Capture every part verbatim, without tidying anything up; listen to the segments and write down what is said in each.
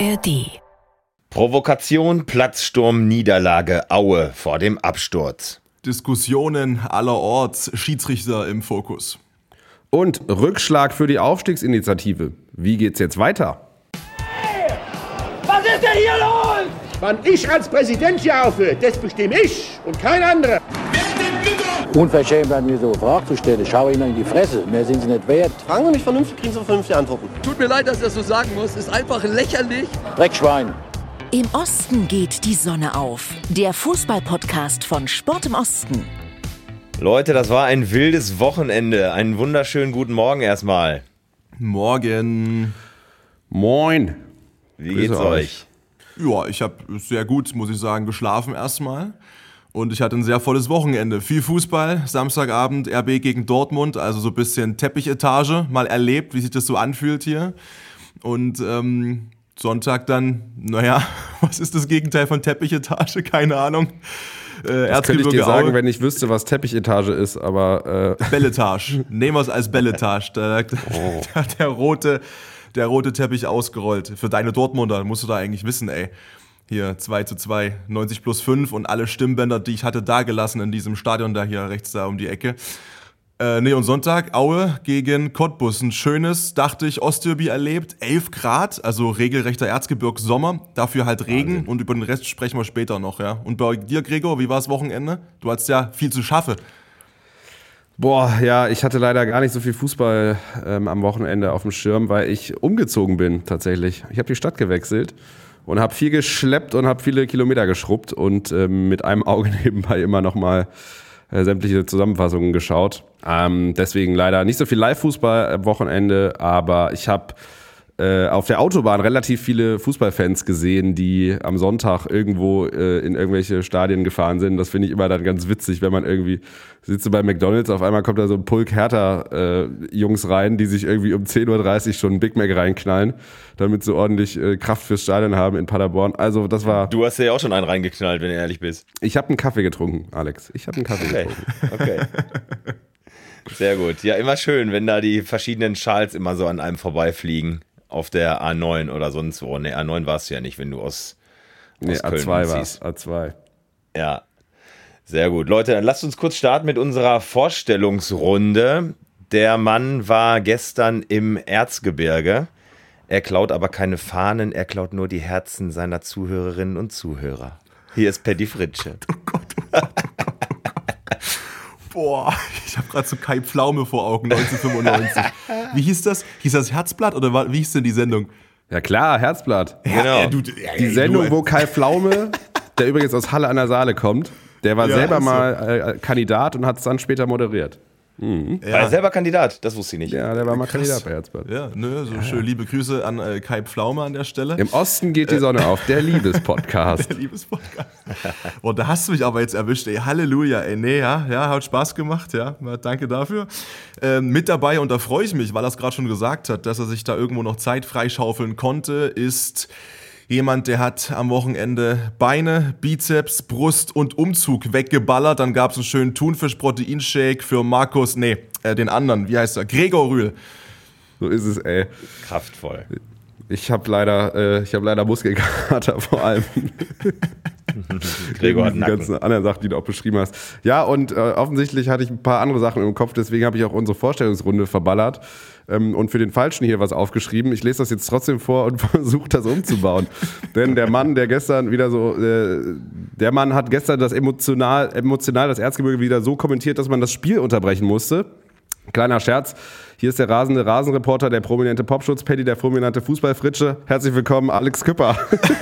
R D. Provokation, Platzsturm, Niederlage, Aue vor dem Absturz. Diskussionen allerorts, Schiedsrichter im Fokus. Und Rückschlag für die Aufstiegsinitiative. Wie geht's jetzt weiter? Hey, was ist denn hier los? Wann ich als Präsident hier aufhöre, das bestimme ich und kein anderer. Unverschämt, an mir so Fragen zu stellen. Schau ihnen in die Fresse. Mehr sind sie nicht wert. Fragen Sie mich vernünftig, kriegen Sie vernünftige Antworten. Tut mir leid, dass ich das so sagen muss. Ist einfach lächerlich. Dreckschwein. Im Osten geht die Sonne auf. Der Fußball-Podcast von Sport im Osten. Leute, das war ein wildes Wochenende. Einen wunderschönen guten Morgen erstmal. Morgen. Moin. Wie Grüße geht's euch? Ja, ich habe sehr gut, muss ich sagen, geschlafen erstmal. Und ich hatte ein sehr volles Wochenende. Viel Fußball, Samstagabend R B gegen Dortmund, also so ein bisschen Teppichetage, mal erlebt, wie sich das so anfühlt hier. Und ähm, Sonntag dann, naja, was ist das Gegenteil von Teppichetage? Keine Ahnung. Äh, Das könnte ich dir sagen, wenn ich wüsste, was Teppichetage ist, aber... Äh Belletage. Nehmen wir es als Belletage. Da hat oh. der rote, der rote Teppich ausgerollt. Für deine Dortmunder musst du da eigentlich wissen, ey. Hier zwei zu zwei, neunzig plus fünf und alle Stimmbänder, die ich hatte, da gelassen in diesem Stadion da hier rechts da um die Ecke. Äh, nee, und Sonntag, Aue gegen Cottbus. Ein schönes, dachte ich, Ostderby erlebt. elf Grad, also regelrechter Erzgebirgssommer. Dafür halt Regen. Wahnsinn. Und über den Rest sprechen wir später noch, ja. Und bei dir, Gregor, wie war das Wochenende? Du hattest ja viel zu schaffen. Boah, ja, ich hatte leider gar nicht so viel Fußball ähm, am Wochenende auf dem Schirm, weil ich umgezogen bin tatsächlich. Ich habe die Stadt gewechselt. Und habe viel geschleppt und habe viele Kilometer geschrubbt und ähm, mit einem Auge nebenbei immer noch mal äh, sämtliche Zusammenfassungen geschaut. Ähm, deswegen leider nicht so viel Live-Fußball am Wochenende, aber ich habe äh, auf der Autobahn relativ viele Fußballfans gesehen, die am Sonntag irgendwo äh, in irgendwelche Stadien gefahren sind. Das finde ich immer dann ganz witzig, wenn man irgendwie sitzt bei McDonald's, auf einmal kommt da so ein Pulk Hertha-Jungs äh, rein, die sich irgendwie um zehn Uhr dreißig schon ein Big Mac reinknallen, damit sie ordentlich äh, Kraft fürs Stadion haben in Paderborn. Also das war... Du hast ja auch schon einen reingeknallt, wenn du ehrlich bist. Ich habe einen Kaffee getrunken, Alex. Ich habe einen Kaffee okay. getrunken. Okay. Sehr gut. Ja, immer schön, wenn da die verschiedenen Schals immer so an einem vorbeifliegen. Auf der A neun oder sonst wo. Ne, A neun warst du ja nicht, wenn du aus, aus nee, Köln A zwei ziehst. war A zwei. Ja, sehr gut. Leute, dann lasst uns kurz starten mit unserer Vorstellungsrunde. Der Mann war gestern im Erzgebirge. Er klaut aber keine Fahnen, er klaut nur die Herzen seiner Zuhörerinnen und Zuhörer. Hier ist Paddy Fritsche. Oh Gott, oh Gott, oh Gott, oh Gott. Boah, ich habe gerade so Kai Pflaume vor Augen, neunzehnhundertfünfundneunzig. Wie hieß das? Hieß das Herzblatt oder war, wie hieß denn die Sendung? Ja klar, Herzblatt. Ja, genau. Ja, du, ja, Die Sendung, du, wo Kai Pflaume, der übrigens aus Halle an der Saale kommt, der war Ja, selber also. mal äh, Kandidat und hat es dann später moderiert. Mhm. War er selber Kandidat? Das wusste ich nicht. Ja, der war mal Krass. Kandidat bei Herzblatt. Ja, ne, so ja, schön liebe Grüße an äh, Kai Pflaume an der Stelle. Im Osten geht die Sonne auf, der Liebespodcast. Der Liebespodcast. Boah, da hast du mich aber jetzt erwischt, ey. Halleluja, ey. Nee, ja, ja, hat Spaß gemacht, ja. Danke dafür. Ähm, mit dabei, und da freue ich mich, weil er es gerade schon gesagt hat, dass er sich da irgendwo noch Zeit freischaufeln konnte, ist jemand, der hat am Wochenende Beine, Bizeps, Brust und Umzug weggeballert. Dann gab es einen schönen Thunfisch-Proteinshake für Markus, nee, äh, den anderen, wie heißt er? Gregor Rühl. So ist es, ey. Kraftvoll. Ich habe leider, äh, ich hab leider Muskelkater vor allem. Gregor hat die Nacken. ganzen anderen Sachen, die du auch beschrieben hast. Ja, und äh, offensichtlich hatte ich ein paar andere Sachen im Kopf, deswegen habe ich auch unsere Vorstellungsrunde verballert ähm, und für den Falschen hier was aufgeschrieben. Ich lese das jetzt trotzdem vor und versuche das umzubauen. Denn der Mann, der gestern wieder so, äh, der Mann hat gestern das emotional, emotional das Erzgebirge wieder so kommentiert, dass man das Spiel unterbrechen musste. Kleiner Scherz, hier ist der rasende Rasenreporter, der prominente Popschutz-Paddy, der fulminante Fußballfritsche. Herzlich willkommen, Alex Küpper.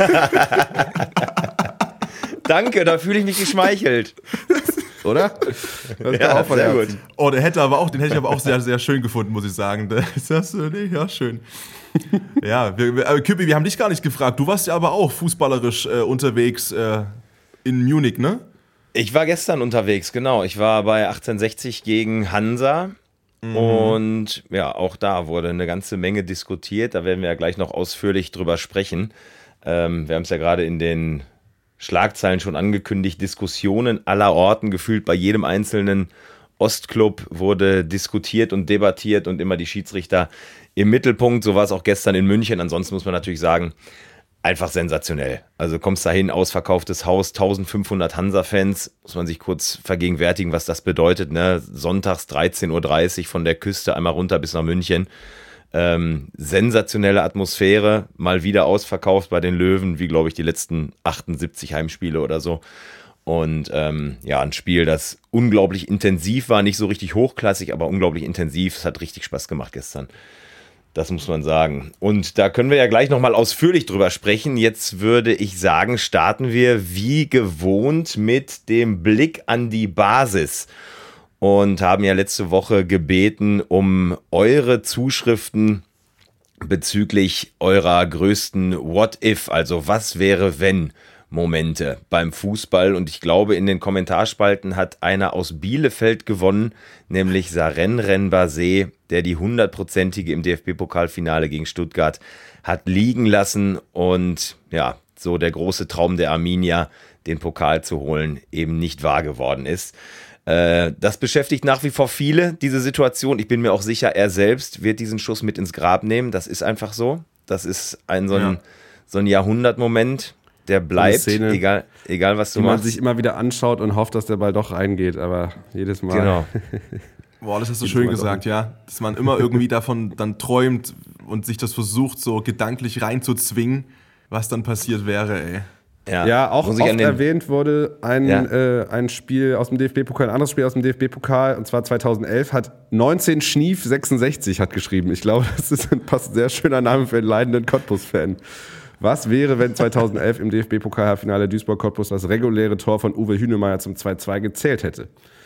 Danke, da fühle ich mich geschmeichelt. Oder? Das Ja, sehr gut. Oh, der hätte aber auch, den hätte ich aber auch sehr, sehr schön gefunden, muss ich sagen. Ist das, nee, ja, schön. Ja, wir, wir, aber Küppi, wir haben dich gar nicht gefragt. Du warst ja aber auch fußballerisch äh, unterwegs äh, in Munich, ne? Ich war gestern unterwegs, genau. Ich war bei achtzehnhundertsechzig gegen Hansa. Mhm. Und ja, auch da wurde eine ganze Menge diskutiert. Da werden wir ja gleich noch ausführlich drüber sprechen. Ähm, wir haben es ja gerade in den Schlagzeilen schon angekündigt. Diskussionen aller Orten, gefühlt bei jedem einzelnen Ostclub wurde diskutiert und debattiert und immer die Schiedsrichter im Mittelpunkt. So war es auch gestern in München. Ansonsten muss man natürlich sagen, einfach sensationell. Also kommst dahin, ausverkauftes Haus, eintausendfünfhundert Hansa-Fans, muss man sich kurz vergegenwärtigen, was das bedeutet, ne? Sonntags dreizehn Uhr dreißig von der Küste einmal runter bis nach München. Ähm, sensationelle Atmosphäre, mal wieder ausverkauft bei den Löwen, wie glaube ich die letzten achtundsiebzig Heimspiele oder so. Und ähm, ja, ein Spiel, das unglaublich intensiv war, nicht so richtig hochklassig, aber unglaublich intensiv. Es hat richtig Spaß gemacht gestern. Das muss man sagen. Und da können wir ja gleich nochmal ausführlich drüber sprechen. Jetzt würde ich sagen, starten wir wie gewohnt mit dem Blick an die Basis. Und haben ja letzte Woche gebeten um eure Zuschriften bezüglich eurer größten What-If, also was wäre wenn Momente beim Fußball. Und ich glaube, in den Kommentarspalten hat einer aus Bielefeld gewonnen, nämlich Saren Renbase, der die hundertprozentige im D F B-Pokalfinale gegen Stuttgart hat liegen lassen und ja, so der große Traum der Arminia, den Pokal zu holen, eben nicht wahr geworden ist. Das beschäftigt nach wie vor viele, diese Situation. Ich bin mir auch sicher, er selbst wird diesen Schuss mit ins Grab nehmen. Das ist einfach so. Das ist ein so ein, ja. so ein Jahrhundertmoment, der bleibt, Szene, egal, egal was du die machst. Man sich immer wieder anschaut und hofft, dass der Ball doch reingeht, aber jedes Mal. Genau. Boah, das hast du schön gesagt, ja. Dass man immer irgendwie davon dann träumt und sich das versucht, so gedanklich reinzuzwingen, was dann passiert wäre, ey. Ja, ja, auch oft erwähnt wurde ein, ja. äh, ein Spiel aus dem D F B-Pokal, ein anderes Spiel aus dem D F B-Pokal, und zwar zweitausendelf, hat neunzehn Schnief sechsundsechzig hat geschrieben. Ich glaube, das ist ein passt sehr schöner Name für einen leidenden Cottbus-Fan. Was wäre, wenn zweitausendelf im D F B-Pokal-Finale Duisburg-Cottbus das reguläre Tor von Uwe Hünemeyer zum zwei zwei gezählt hätte?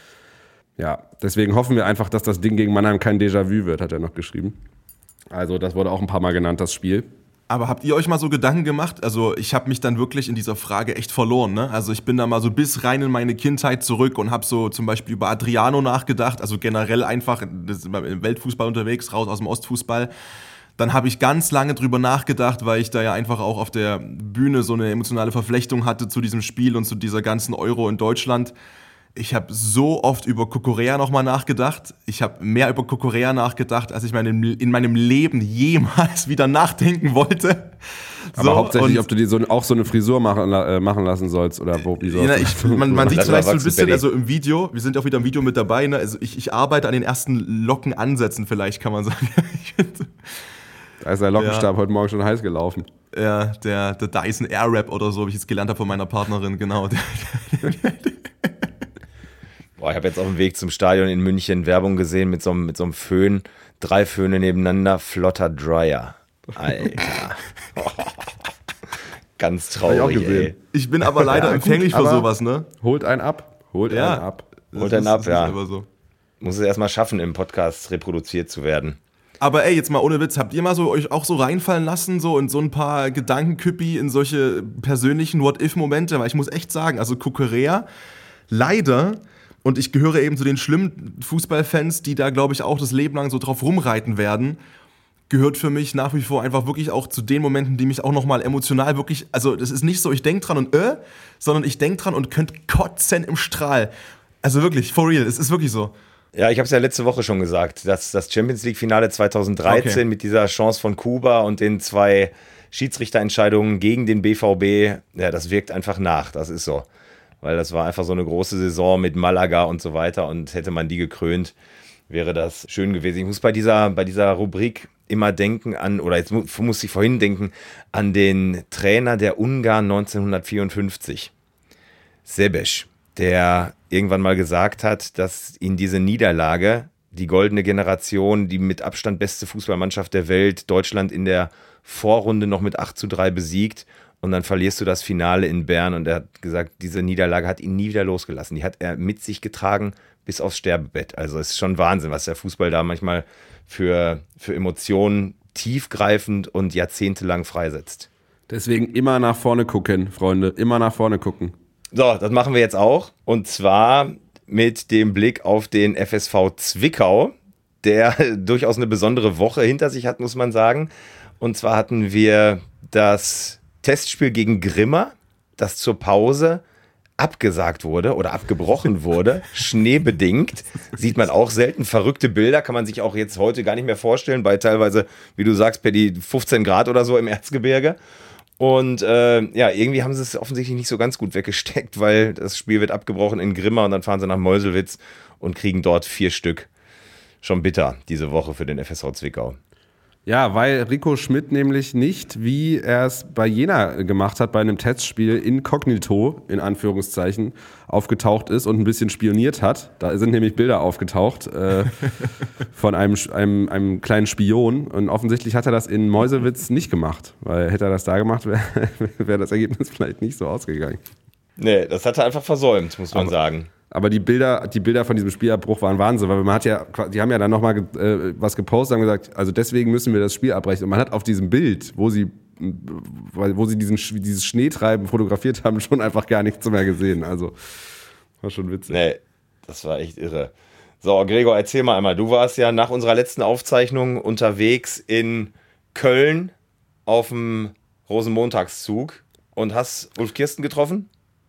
Ja, deswegen hoffen wir einfach, dass das Ding gegen Mannheim kein Déjà-vu wird, hat er noch geschrieben. Also das wurde auch ein paar Mal genannt, das Spiel. Aber habt ihr euch mal so Gedanken gemacht? Also ich habe mich dann wirklich in dieser Frage echt verloren, ne? Also ich bin da mal so bis rein in meine Kindheit zurück und habe so zum Beispiel über Adriano nachgedacht, also generell einfach im Weltfußball unterwegs, raus aus dem Ostfußball. Dann habe ich ganz lange drüber nachgedacht, weil ich da ja einfach auch auf der Bühne so eine emotionale Verflechtung hatte zu diesem Spiel und zu dieser ganzen Euro in Deutschland. Ich habe so oft über Kukurea nochmal nachgedacht. Ich habe mehr über Kukurea nachgedacht, als ich in meinem Leben jemals wieder nachdenken wollte. Aber so, hauptsächlich, ob du dir so, auch so eine Frisur machen, äh, machen lassen sollst oder wo, wie so. Ja, ich, man man sieht vielleicht so ein bisschen, also im Video, wir sind auch wieder im Video mit dabei, ne? Also ich, ich arbeite an den ersten Lockenansätzen vielleicht, kann man sagen. Da ist der Lockenstab ja. heute Morgen schon heiß gelaufen. Ja, der, der Dyson Airwrap oder so, wie ich jetzt gelernt habe von meiner Partnerin, genau. Boah, ich habe jetzt auf dem Weg zum Stadion in München Werbung gesehen mit so einem, mit so einem Föhn. Drei Föhne nebeneinander, flotter Dryer. Alter. Ganz traurig, ich, ey. Ich bin aber leider ja, empfänglich gut, für sowas, ne? Holt einen ab. Holt ja, einen ab. Holt einen ab, ja. So. Muss es erstmal schaffen, im Podcast reproduziert zu werden. Aber ey, jetzt mal ohne Witz, habt ihr mal so euch auch so reinfallen lassen, so in so ein paar Gedankenküppi, in solche persönlichen What-If-Momente? Weil ich muss echt sagen, also Kukurea, leider, und ich gehöre eben zu den schlimmen Fußballfans, die da, glaube ich, auch das Leben lang so drauf rumreiten werden, gehört für mich nach wie vor einfach wirklich auch zu den Momenten, die mich auch nochmal emotional wirklich, also das ist nicht so, ich denke dran und äh, sondern ich denke dran und könnte kotzen im Strahl. Also wirklich, for real, es ist wirklich so. Ja, ich habe es ja letzte Woche schon gesagt, dass das Champions-League-Finale zweitausenddreizehn okay. mit dieser Chance von Kuba und den zwei Schiedsrichterentscheidungen gegen den B V B, ja, das wirkt einfach nach, das ist so. Weil das war einfach so eine große Saison mit Malaga und so weiter und hätte man die gekrönt, wäre das schön gewesen. Ich muss bei dieser, bei dieser Rubrik immer denken an, oder jetzt muss ich vorhin denken, an den Trainer der Ungarn neunzehnhundertvierundfünfzig, Sebeş, der irgendwann mal gesagt hat, dass ihn diese Niederlage, die goldene Generation, die mit Abstand beste Fußballmannschaft der Welt, Deutschland in der Vorrunde noch mit acht zu drei besiegt, und dann verlierst du das Finale in Bern, und er hat gesagt, diese Niederlage hat ihn nie wieder losgelassen. Die hat er mit sich getragen bis aufs Sterbebett. Also es ist schon Wahnsinn, was der Fußball da manchmal für, für Emotionen tiefgreifend und jahrzehntelang freisetzt. Deswegen immer nach vorne gucken, Freunde, immer nach vorne gucken. So, das machen wir jetzt auch, und zwar mit dem Blick auf den F S V Zwickau, der durchaus eine besondere Woche hinter sich hat, muss man sagen. Und zwar hatten wir das Testspiel gegen Grimma, das zur Pause abgesagt wurde oder abgebrochen wurde, schneebedingt. Sieht man auch selten. Verrückte Bilder kann man sich auch jetzt heute gar nicht mehr vorstellen, bei teilweise, wie du sagst, per die fünfzehn Grad oder so im Erzgebirge. Und äh, ja, irgendwie haben sie es offensichtlich nicht so ganz gut weggesteckt, weil das Spiel wird abgebrochen in Grimma und dann fahren sie nach Meuselwitz und kriegen dort vier Stück. Schon bitter diese Woche für den F S V Zwickau. Ja, weil Rico Schmidt nämlich nicht, wie er es bei Jena gemacht hat, bei einem Testspiel inkognito, in Anführungszeichen, aufgetaucht ist und ein bisschen spioniert hat. Da sind nämlich Bilder aufgetaucht äh, von einem, einem, einem kleinen Spion. Und offensichtlich hat er das in Meuselwitz nicht gemacht. Weil hätte er das da gemacht, wäre wär das Ergebnis vielleicht nicht so ausgegangen. Nee, das hat er einfach versäumt, muss man Aber sagen. Aber die Bilder, die Bilder von diesem Spielabbruch waren Wahnsinn, weil man hat ja, die haben ja dann nochmal äh, was gepostet und gesagt, also deswegen müssen wir das Spiel abbrechen. Und man hat auf diesem Bild, wo sie, wo sie diesen, dieses Schneetreiben fotografiert haben, schon einfach gar nichts mehr gesehen. Also war schon witzig. Nee, das war echt irre. So, Gregor, erzähl mal einmal. Du warst ja nach unserer letzten Aufzeichnung unterwegs in Köln auf dem Rosenmontagszug und hast Ulf Kirsten getroffen?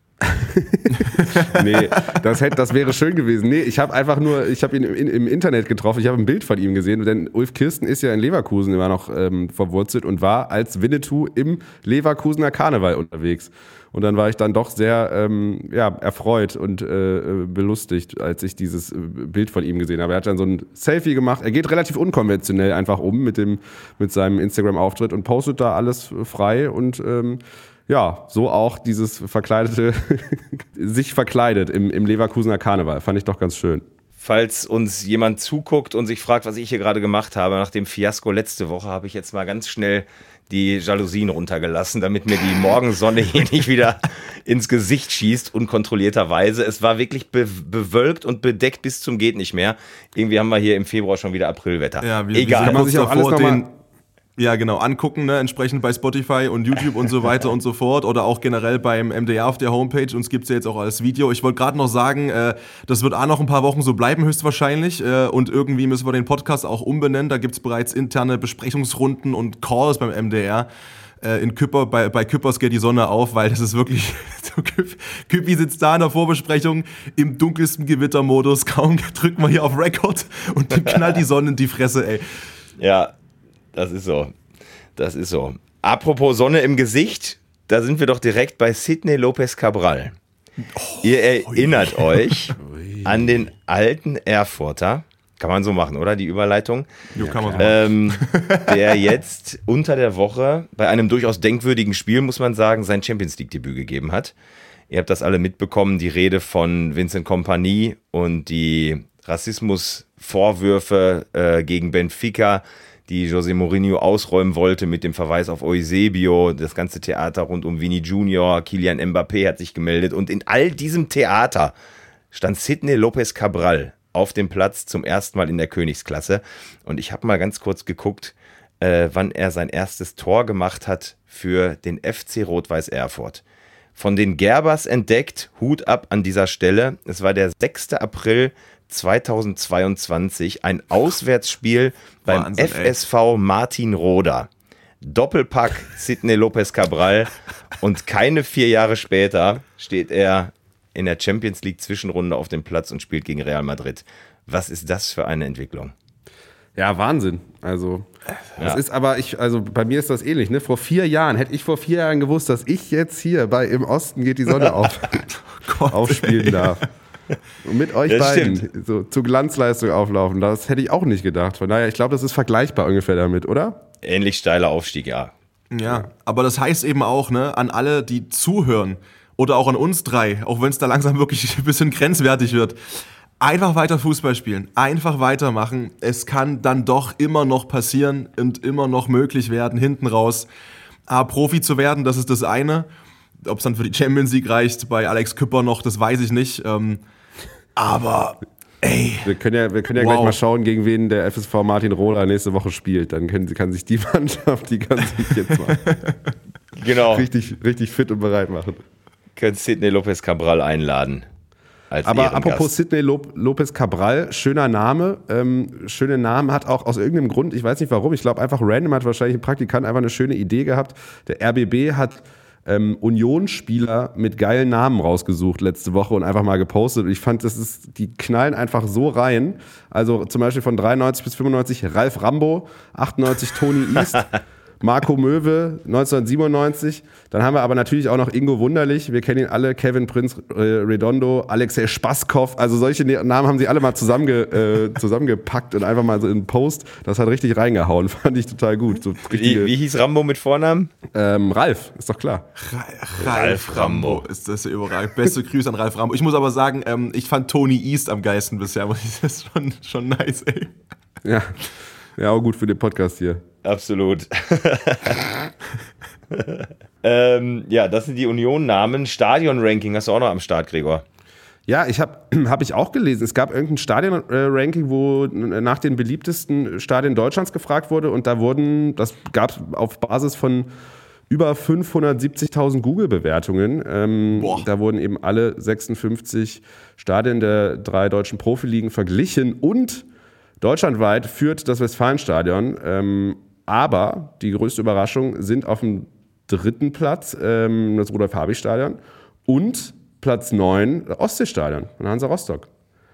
Nee, das, hätte, das wäre schön gewesen. Nee, ich habe einfach nur, ich habe ihn im, im Internet getroffen, ich habe ein Bild von ihm gesehen, denn Ulf Kirsten ist ja in Leverkusen immer noch ähm, verwurzelt und war als Winnetou im Leverkusener Karneval unterwegs. Und dann war ich dann doch sehr ähm, ja, erfreut und äh, belustigt, als ich dieses Bild von ihm gesehen habe. Er hat dann so ein Selfie gemacht. Er geht relativ unkonventionell einfach um mit, dem, mit seinem Instagram-Auftritt und postet da alles frei und ähm, ja, so auch dieses verkleidete, sich verkleidet im, im Leverkusener Karneval. Fand ich doch ganz schön. Falls uns jemand zuguckt und sich fragt, was ich hier gerade gemacht habe, nach dem Fiasko letzte Woche habe ich jetzt mal ganz schnell die Jalousien runtergelassen, damit mir die Morgensonne hier nicht wieder ins Gesicht schießt, unkontrollierterweise. Es war wirklich be- bewölkt und bedeckt bis zum geht nicht mehr. Irgendwie haben wir hier im Februar schon wieder Aprilwetter. Ja, wir, Egal. Wir Kann man sich auch alles noch mal Ja, genau, angucken, ne, entsprechend bei Spotify und YouTube und so weiter und so fort oder auch generell beim M D R auf der Homepage. Uns gibt's ja jetzt auch als Video. Ich wollte gerade noch sagen, äh, das wird auch noch ein paar Wochen so bleiben höchstwahrscheinlich äh, und irgendwie müssen wir den Podcast auch umbenennen. Da gibt's bereits interne Besprechungsrunden und Calls beim M D R. Äh, in Küpper, bei, bei Küppers geht die Sonne auf, weil das ist wirklich, so, Küppi sitzt da in der Vorbesprechung im dunkelsten Gewittermodus, kaum drücken wir hier auf Record und dem knallt die Sonne in die Fresse, ey. Ja, das ist so. Das ist so. Apropos Sonne im Gesicht, da sind wir doch direkt bei Sidney Lopez Cabral. Oh, Ihr erinnert ui. euch an den alten Erfurter, kann man so machen, oder? Die Überleitung. Jo, kann man so ähm, der jetzt unter der Woche bei einem durchaus denkwürdigen Spiel, muss man sagen, sein Champions-League-Debüt gegeben hat. Ihr habt das alle mitbekommen, die Rede von Vincent Kompany und die Rassismusvorwürfe äh, gegen Benfica, die José Mourinho ausräumen wollte mit dem Verweis auf Eusebio, das ganze Theater rund um Vini Junior, Kylian Mbappé hat sich gemeldet und in all diesem Theater stand Sidney Lopez Cabral auf dem Platz zum ersten Mal in der Königsklasse und ich habe mal ganz kurz geguckt, äh, wann er sein erstes Tor gemacht hat für den F C Rot-Weiß Erfurt. Von den Gerbers entdeckt, Hut ab an dieser Stelle, es war der sechster April zweitausendzweiundzwanzig, ein Auswärtsspiel beim Wahnsinn, F S V Martinroda. Doppelpack Sidney Lopez Cabral und keine vier Jahre später steht er in der Champions League Zwischenrunde auf dem Platz und spielt gegen Real Madrid. Was ist das für eine Entwicklung? Ja, Wahnsinn. Also, das Ja. ist aber, ich, also bei mir ist das ähnlich, ne? Vor vier Jahren, hätte ich vor vier Jahren gewusst, dass ich jetzt hier bei Im Osten geht die Sonne auf, Gott, aufspielen ey. darf. Und mit euch Das beiden stimmt. so zur Glanzleistung auflaufen, das hätte ich auch nicht gedacht. Von daher, ich glaube, das ist vergleichbar ungefähr damit, oder? Ähnlich steiler Aufstieg, ja. Ja, aber das heißt eben auch, ne, an alle, die zuhören oder auch an uns drei, auch wenn es da langsam wirklich ein bisschen grenzwertig wird, einfach weiter Fußball spielen, einfach weitermachen. Es kann dann doch immer noch passieren und immer noch möglich werden, hinten raus A, Profi zu werden, das ist das eine. Ob es dann für die Champions League reicht, bei Alex Küpper noch, das weiß ich nicht. Ähm, aber, ey. Wir können ja, wir können ja Wow. gleich mal schauen, gegen wen der F S V Martinroda nächste Woche spielt. Dann können, kann sich die Mannschaft, die kann sich jetzt mal Genau. richtig, richtig fit und bereit machen. Könnt Sidney Lopez Cabral einladen. Als Aber Ehrengast. apropos Sidney Lop- Lopez Cabral, schöner Name, ähm, schöne Namen, hat auch aus irgendeinem Grund, ich weiß nicht warum, ich glaube einfach random hat wahrscheinlich ein Praktikant einfach eine schöne Idee gehabt. Der R B B hat ähm, Union-Spieler mit geilen Namen rausgesucht letzte Woche und einfach mal gepostet. Und ich fand, das ist, die knallen einfach so rein. Also zum Beispiel von dreiundneunzig bis fünfundneunzig Ralf Rambo, achtundneunzig Toni East, Marco Möwe neunzehnhundertsiebenundneunzig. Dann haben wir aber natürlich auch noch Ingo Wunderlich. Wir kennen ihn alle. Kevin Prince äh, Redondo, Alexei Spaskov. Also solche Namen haben sie alle mal zusammenge, äh, zusammengepackt und einfach mal so in einen Post. Das hat richtig reingehauen. Fand ich total gut. So wie, wie hieß Rambo mit Vornamen? Ähm, Ralf, ist doch klar. Ra- Ralf, Ralf Rambo. Ist das ja überall. Beste Grüße an Ralf Rambo. Ich muss aber sagen, ähm, ich fand Tony East am geilsten bisher. Das ist schon, schon nice, ey. Ja. Ja, auch gut für den Podcast hier. Absolut. ähm, ja, das sind die Union-Namen. Stadion-Ranking hast du auch noch am Start, Gregor. Ja, ich habe hab ich auch gelesen. Es gab irgendein Stadion-Ranking, wo nach den beliebtesten Stadien Deutschlands gefragt wurde. Und da wurden, das gab es auf Basis von über fünfhundertsiebzigtausend Google-Bewertungen. Ähm, da wurden eben alle sechsundfünfzig Stadien der drei deutschen Profiligen verglichen. Und deutschlandweit führt das Westfalenstadion. Ähm, aber die größte Überraschung sind auf dem dritten Platz ähm, das Rudolf-Habich-Stadion und Platz neun Ostseestadion von Hansa Rostock.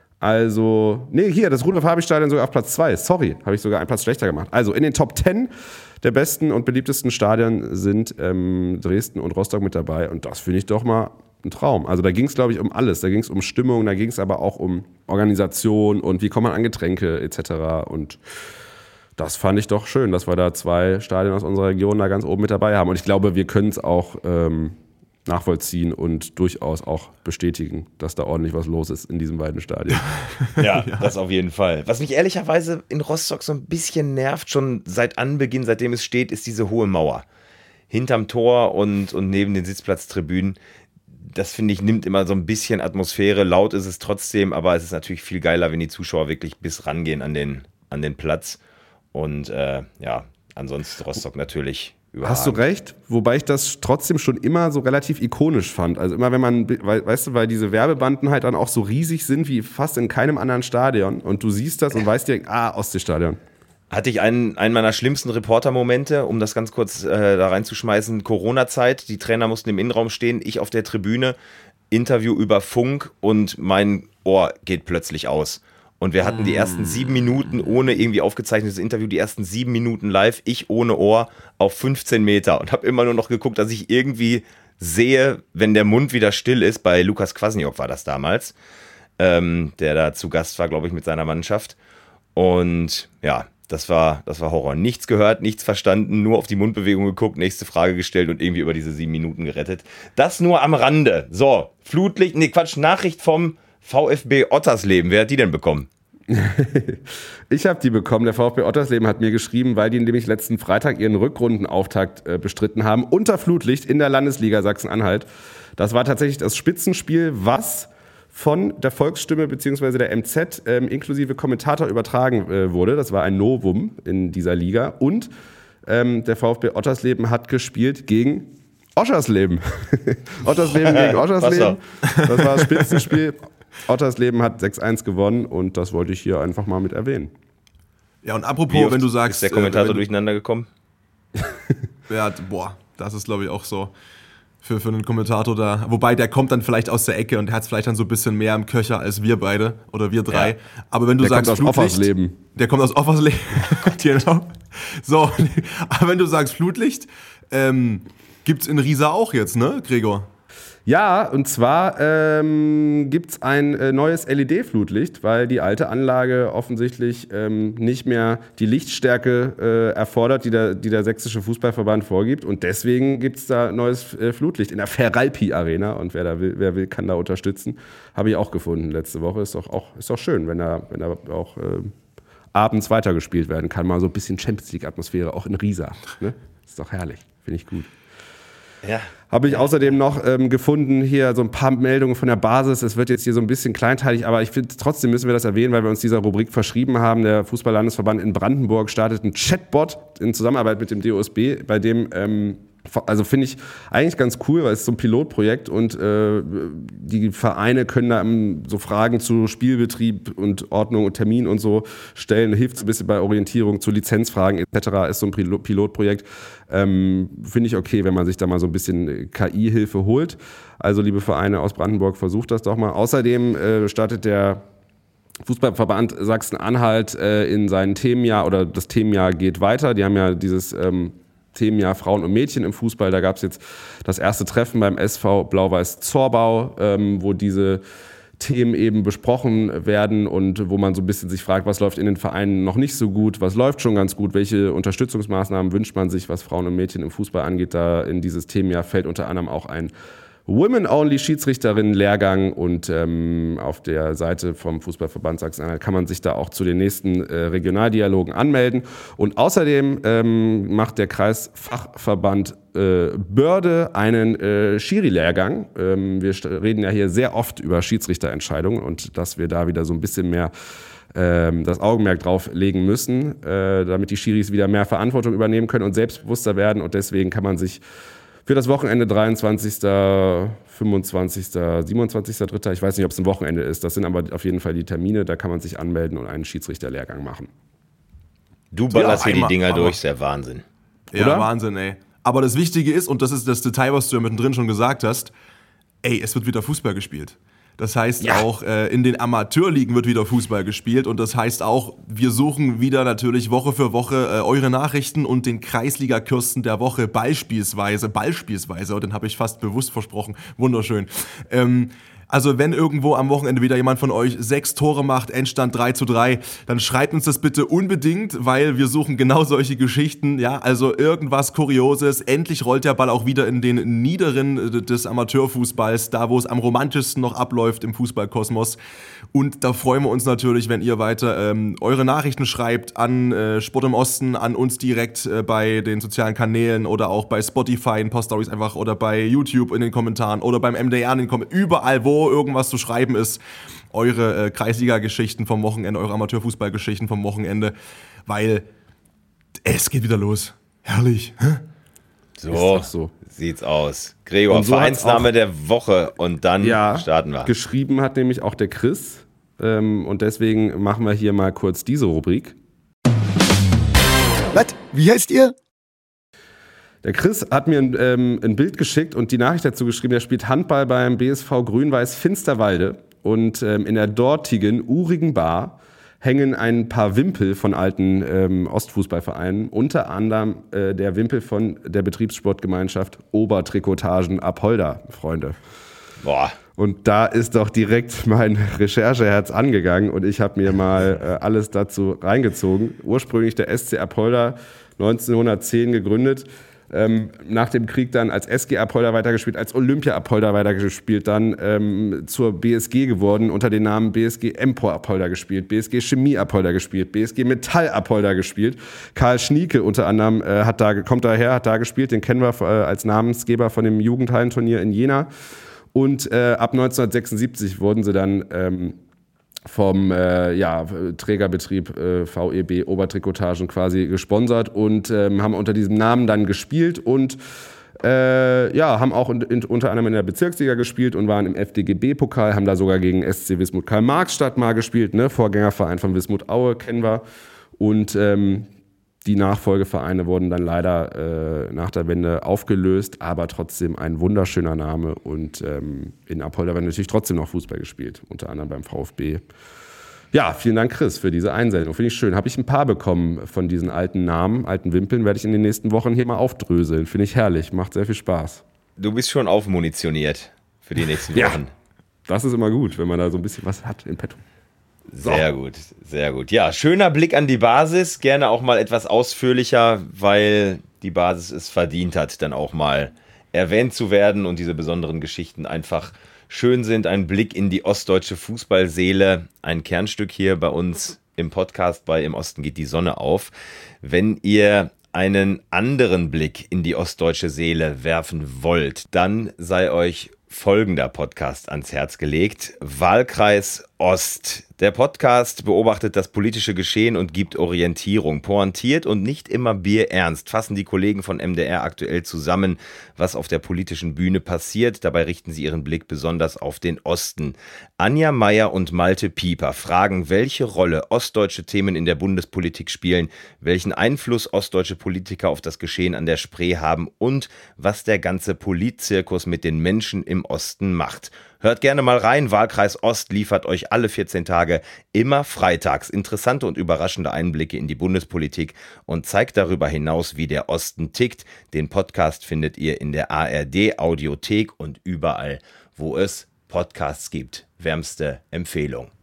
Also, nee, hier, das Rudolf-Habich-Stadion sogar auf Platz zwei. Sorry, habe ich sogar einen Platz schlechter gemacht. Also in den Top zehn der besten und beliebtesten Stadien sind ähm, Dresden und Rostock mit dabei. Und das finde ich doch mal ein Traum. Also da ging es, glaube ich, um alles. Da ging es um Stimmung, da ging es aber auch um Organisation und wie kommt man an Getränke et cetera. Und das fand ich doch schön, dass wir da zwei Stadien aus unserer Region da ganz oben mit dabei haben. Und ich glaube, wir können es auch ähm, nachvollziehen und durchaus auch bestätigen, dass da ordentlich was los ist in diesen beiden Stadien. Ja, ja, das auf jeden Fall. Was mich ehrlicherweise in Rostock so ein bisschen nervt, schon seit Anbeginn, seitdem es steht, ist diese hohe Mauer. Hinterm Tor und, und neben den Sitzplatztribünen. Das, finde ich, nimmt immer so ein bisschen Atmosphäre. Laut ist es trotzdem, aber es ist natürlich viel geiler, wenn die Zuschauer wirklich bis rangehen an den, an den Platz. Und äh, ja, ansonsten Rostock natürlich überragend. Hast du recht, wobei ich das trotzdem schon immer so relativ ikonisch fand. Also immer wenn man, weißt du, weil diese Werbebanden halt dann auch so riesig sind wie fast in keinem anderen Stadion und du siehst das und weißt direkt, ah, Ostseestadion. Hatte ich einen, einen meiner schlimmsten Reporter-Momente, um das ganz kurz äh, da reinzuschmeißen, Corona-Zeit, die Trainer mussten im Innenraum stehen, ich auf der Tribüne, Interview über Funk und mein Ohr geht plötzlich aus. Und wir hatten die ersten sieben Minuten ohne irgendwie aufgezeichnetes Interview, die ersten sieben Minuten live, ich ohne Ohr auf fünfzehn Meter und habe immer nur noch geguckt, dass ich irgendwie sehe, wenn der Mund wieder still ist. Bei Lukas Kwasniok war das damals, ähm, der da zu Gast war, glaube ich, mit seiner Mannschaft. Und ja, das war, das war Horror. Nichts gehört, nichts verstanden, nur auf die Mundbewegung geguckt, nächste Frage gestellt und irgendwie über diese sieben Minuten gerettet. Das nur am Rande. So, Flutlicht, nee, Quatsch, Nachricht vom VfB Ottersleben. Wer hat die denn bekommen? Ich habe die bekommen. Der VfB Ottersleben hat mir geschrieben, weil die nämlich letzten Freitag ihren Rückrundenauftakt äh, bestritten haben, unter Flutlicht in der Landesliga Sachsen-Anhalt. Das war tatsächlich das Spitzenspiel, was von der Volksstimme bzw. der M Z ähm, inklusive Kommentator übertragen äh, wurde. Das war ein Novum in dieser Liga. Und ähm, der VfB Ottersleben hat gespielt gegen Oschersleben. Ottersleben gegen Oschersleben. Das war das Spitzenspiel. Ottersleben hat sechs eins gewonnen und das wollte ich hier einfach mal mit erwähnen. Ja, und apropos, wenn du sagst... Ist der Kommentator äh, durcheinander gekommen? Ja, boah, das ist, glaube ich, auch so für, für einen Kommentator da. Wobei, der kommt dann vielleicht aus der Ecke und der hat es vielleicht dann so ein bisschen mehr im Köcher als wir beide oder wir drei. Ja. Aber wenn du der sagst kommt aus Offersleben. Der kommt aus Offersleben. Genau. So, aber wenn du sagst Flutlicht, ähm, gibt's in Riesa auch jetzt, ne, Gregor? Ja, und zwar ähm, gibt es ein äh, neues L E D-Flutlicht, weil die alte Anlage offensichtlich ähm, nicht mehr die Lichtstärke äh, erfordert, die der, die der Sächsische Fußballverband vorgibt. Und deswegen gibt es da neues äh, Flutlicht in der Feralpi-Arena. Und wer da will, wer will, kann da unterstützen. Habe ich auch gefunden letzte Woche. Ist doch auch ist doch schön, wenn da, wenn da auch äh, abends weitergespielt werden kann. Mal so ein bisschen Champions League-Atmosphäre, auch in Riesa. Ne? Ist doch herrlich, finde ich gut. Ja. Habe ich außerdem noch ähm, gefunden, hier so ein paar Meldungen von der Basis. Es wird jetzt hier so ein bisschen kleinteilig, aber ich finde, trotzdem müssen wir das erwähnen, weil wir uns dieser Rubrik verschrieben haben. Der Fußball-Landesverband in Brandenburg startet einen Chatbot in Zusammenarbeit mit dem D O S B, bei dem, ähm, also finde ich eigentlich ganz cool, weil es ist so ein Pilotprojekt und äh, die Vereine können da so Fragen zu Spielbetrieb und Ordnung und Termin und so stellen. Hilft so ein bisschen bei Orientierung zu Lizenzfragen et cetera. Ist so ein Pilotprojekt. Ähm, finde ich okay, wenn man sich da mal so ein bisschen K I-Hilfe holt. Also liebe Vereine aus Brandenburg, versucht das doch mal. Außerdem äh, startet der Fußballverband Sachsen-Anhalt äh, in seinem Themenjahr, oder das Themenjahr geht weiter. Die haben ja dieses ähm, Themenjahr Frauen und Mädchen im Fußball. Da gab es jetzt das erste Treffen beim S V Blau-Weiß Zorbau, ähm, wo diese Themen eben besprochen werden und wo man so ein bisschen sich fragt, was läuft in den Vereinen noch nicht so gut, was läuft schon ganz gut, welche Unterstützungsmaßnahmen wünscht man sich, was Frauen und Mädchen im Fußball angeht. Da in dieses Themenjahr fällt unter anderem auch ein Women-Only-Schiedsrichterinnen-Lehrgang und ähm, auf der Seite vom Fußballverband Sachsen-Anhalt kann man sich da auch zu den nächsten äh, Regionaldialogen anmelden. Und außerdem ähm, macht der Kreisfachverband äh, Börde einen äh, Schiri-Lehrgang. Ähm, wir reden ja hier sehr oft über Schiedsrichterentscheidungen und dass wir da wieder so ein bisschen mehr ähm, das Augenmerk drauf legen müssen, äh, damit die Schiris wieder mehr Verantwortung übernehmen können und selbstbewusster werden. Und deswegen kann man sich für das Wochenende dreiundzwanzigsten, fünfundzwanzigsten, siebenundzwanzigsten dritter Ich weiß nicht, ob es ein Wochenende ist. Das sind aber auf jeden Fall die Termine. Da kann man sich anmelden und einen Schiedsrichterlehrgang machen. Du ballerst ja, hier die einmal, Dinger durch, ist der Wahnsinn. Ja, Oder? Wahnsinn, ey. Aber das Wichtige ist, und das ist das Detail, was du ja mittendrin schon gesagt hast, ey, es wird wieder Fußball gespielt. Das heißt ja. auch, äh, in den Amateurligen wird wieder Fußball gespielt und das heißt auch, wir suchen wieder natürlich Woche für Woche äh, eure Nachrichten und den Kreisliga-Kürsten der Woche beispielsweise, beispielsweise, oh, den habe ich fast bewusst versprochen, wunderschön. Ähm, Also wenn irgendwo am Wochenende wieder jemand von euch sechs Tore macht, Endstand drei zu drei, dann schreibt uns das bitte unbedingt, weil wir suchen genau solche Geschichten, ja, also irgendwas Kurioses. Endlich rollt der Ball auch wieder in den Niederen des Amateurfußballs, da wo es am romantischsten noch abläuft im Fußballkosmos. Und da freuen wir uns natürlich, wenn ihr weiter ähm, eure Nachrichten schreibt an äh, Sport im Osten, an uns direkt äh, bei den sozialen Kanälen oder auch bei Spotify in Post-Stories einfach oder bei YouTube in den Kommentaren oder beim M D R in den Kommentaren, überall, wo irgendwas zu schreiben ist, eure äh, Kreisliga-Geschichten vom Wochenende, eure Amateurfußball-Geschichten vom Wochenende, weil es geht wieder los. Herrlich. Hä? So, so sieht's aus. Gregor, so Vereinsname der Woche und dann ja, starten wir. Geschrieben hat nämlich auch der Chris ähm, und deswegen machen wir hier mal kurz diese Rubrik. Was? Wie heißt ihr? Der Chris hat mir ein, ähm, ein Bild geschickt und die Nachricht dazu geschrieben, er spielt Handball beim B S V Grün-Weiß Finsterwalde und ähm, in der dortigen urigen Bar hängen ein paar Wimpel von alten ähm, Ostfußballvereinen, unter anderem äh, der Wimpel von der Betriebssportgemeinschaft Obertrikotagen Apolda, Freunde. Boah. Und da ist doch direkt mein Rechercheherz angegangen und ich habe mir mal äh, alles dazu reingezogen. Ursprünglich der S C Apolda, neunzehnhundertzehn gegründet. Ähm, nach dem Krieg dann als S G Apolda weitergespielt, als Olympia Apolda weitergespielt, dann ähm, zur B S G geworden, unter dem Namen B S G Empor Apolda gespielt, B S G Chemie Apolda gespielt, B S G Metall Apolda gespielt. Karl Schnieke unter anderem äh, hat da, kommt daher, hat da gespielt, den kennen wir äh, als Namensgeber von dem Jugendhallenturnier in Jena. Und äh, ab neunzehnhundertsechsundsiebzig wurden sie dann ähm, vom äh, ja, Trägerbetrieb äh, V E B Obertrikotagen quasi gesponsert und ähm, haben unter diesem Namen dann gespielt und äh, ja, haben auch in, in, unter anderem in der Bezirksliga gespielt und waren im F D G B-Pokal, haben da sogar gegen S C Wismut Karl-Marx-Stadt mal gespielt, ne? Vorgängerverein von Wismut Aue, kennen wir. Und ähm, die Nachfolgevereine wurden dann leider äh, nach der Wende aufgelöst, aber trotzdem ein wunderschöner Name. Und ähm, in Apolda wird natürlich trotzdem noch Fußball gespielt, unter anderem beim VfB. Ja, vielen Dank, Chris, für diese Einsendung. Finde ich schön. Habe ich ein paar bekommen von diesen alten Namen, alten Wimpeln, werde ich in den nächsten Wochen hier mal aufdröseln. Finde ich herrlich, macht sehr viel Spaß. Du bist schon aufmunitioniert für die nächsten Wochen. Ja, das ist immer gut, wenn man da so ein bisschen was hat in petto. Sehr gut, sehr gut. Ja, schöner Blick an die Basis, gerne auch mal etwas ausführlicher, weil die Basis es verdient hat, dann auch mal erwähnt zu werden und diese besonderen Geschichten einfach schön sind. Ein Blick in die ostdeutsche Fußballseele, ein Kernstück hier bei uns im Podcast bei Im Osten geht die Sonne auf. Wenn ihr einen anderen Blick in die ostdeutsche Seele werfen wollt, dann sei euch folgender Podcast ans Herz gelegt. Wahlkreis Ost. Der Podcast beobachtet das politische Geschehen und gibt Orientierung. Pointiert und nicht immer bierernst fassen die Kollegen von M D R aktuell zusammen, was auf der politischen Bühne passiert. Dabei richten sie ihren Blick besonders auf den Osten. Anja Meier und Malte Pieper fragen, welche Rolle ostdeutsche Themen in der Bundespolitik spielen, welchen Einfluss ostdeutsche Politiker auf das Geschehen an der Spree haben und was der ganze Politzirkus mit den Menschen im Osten macht. Hört gerne mal rein, Wahlkreis Ost liefert euch alle vierzehn Tage immer freitags interessante und überraschende Einblicke in die Bundespolitik und zeigt darüber hinaus, wie der Osten tickt. Den Podcast findet ihr in der A R D-Audiothek und überall, wo es Podcasts gibt. Wärmste Empfehlung.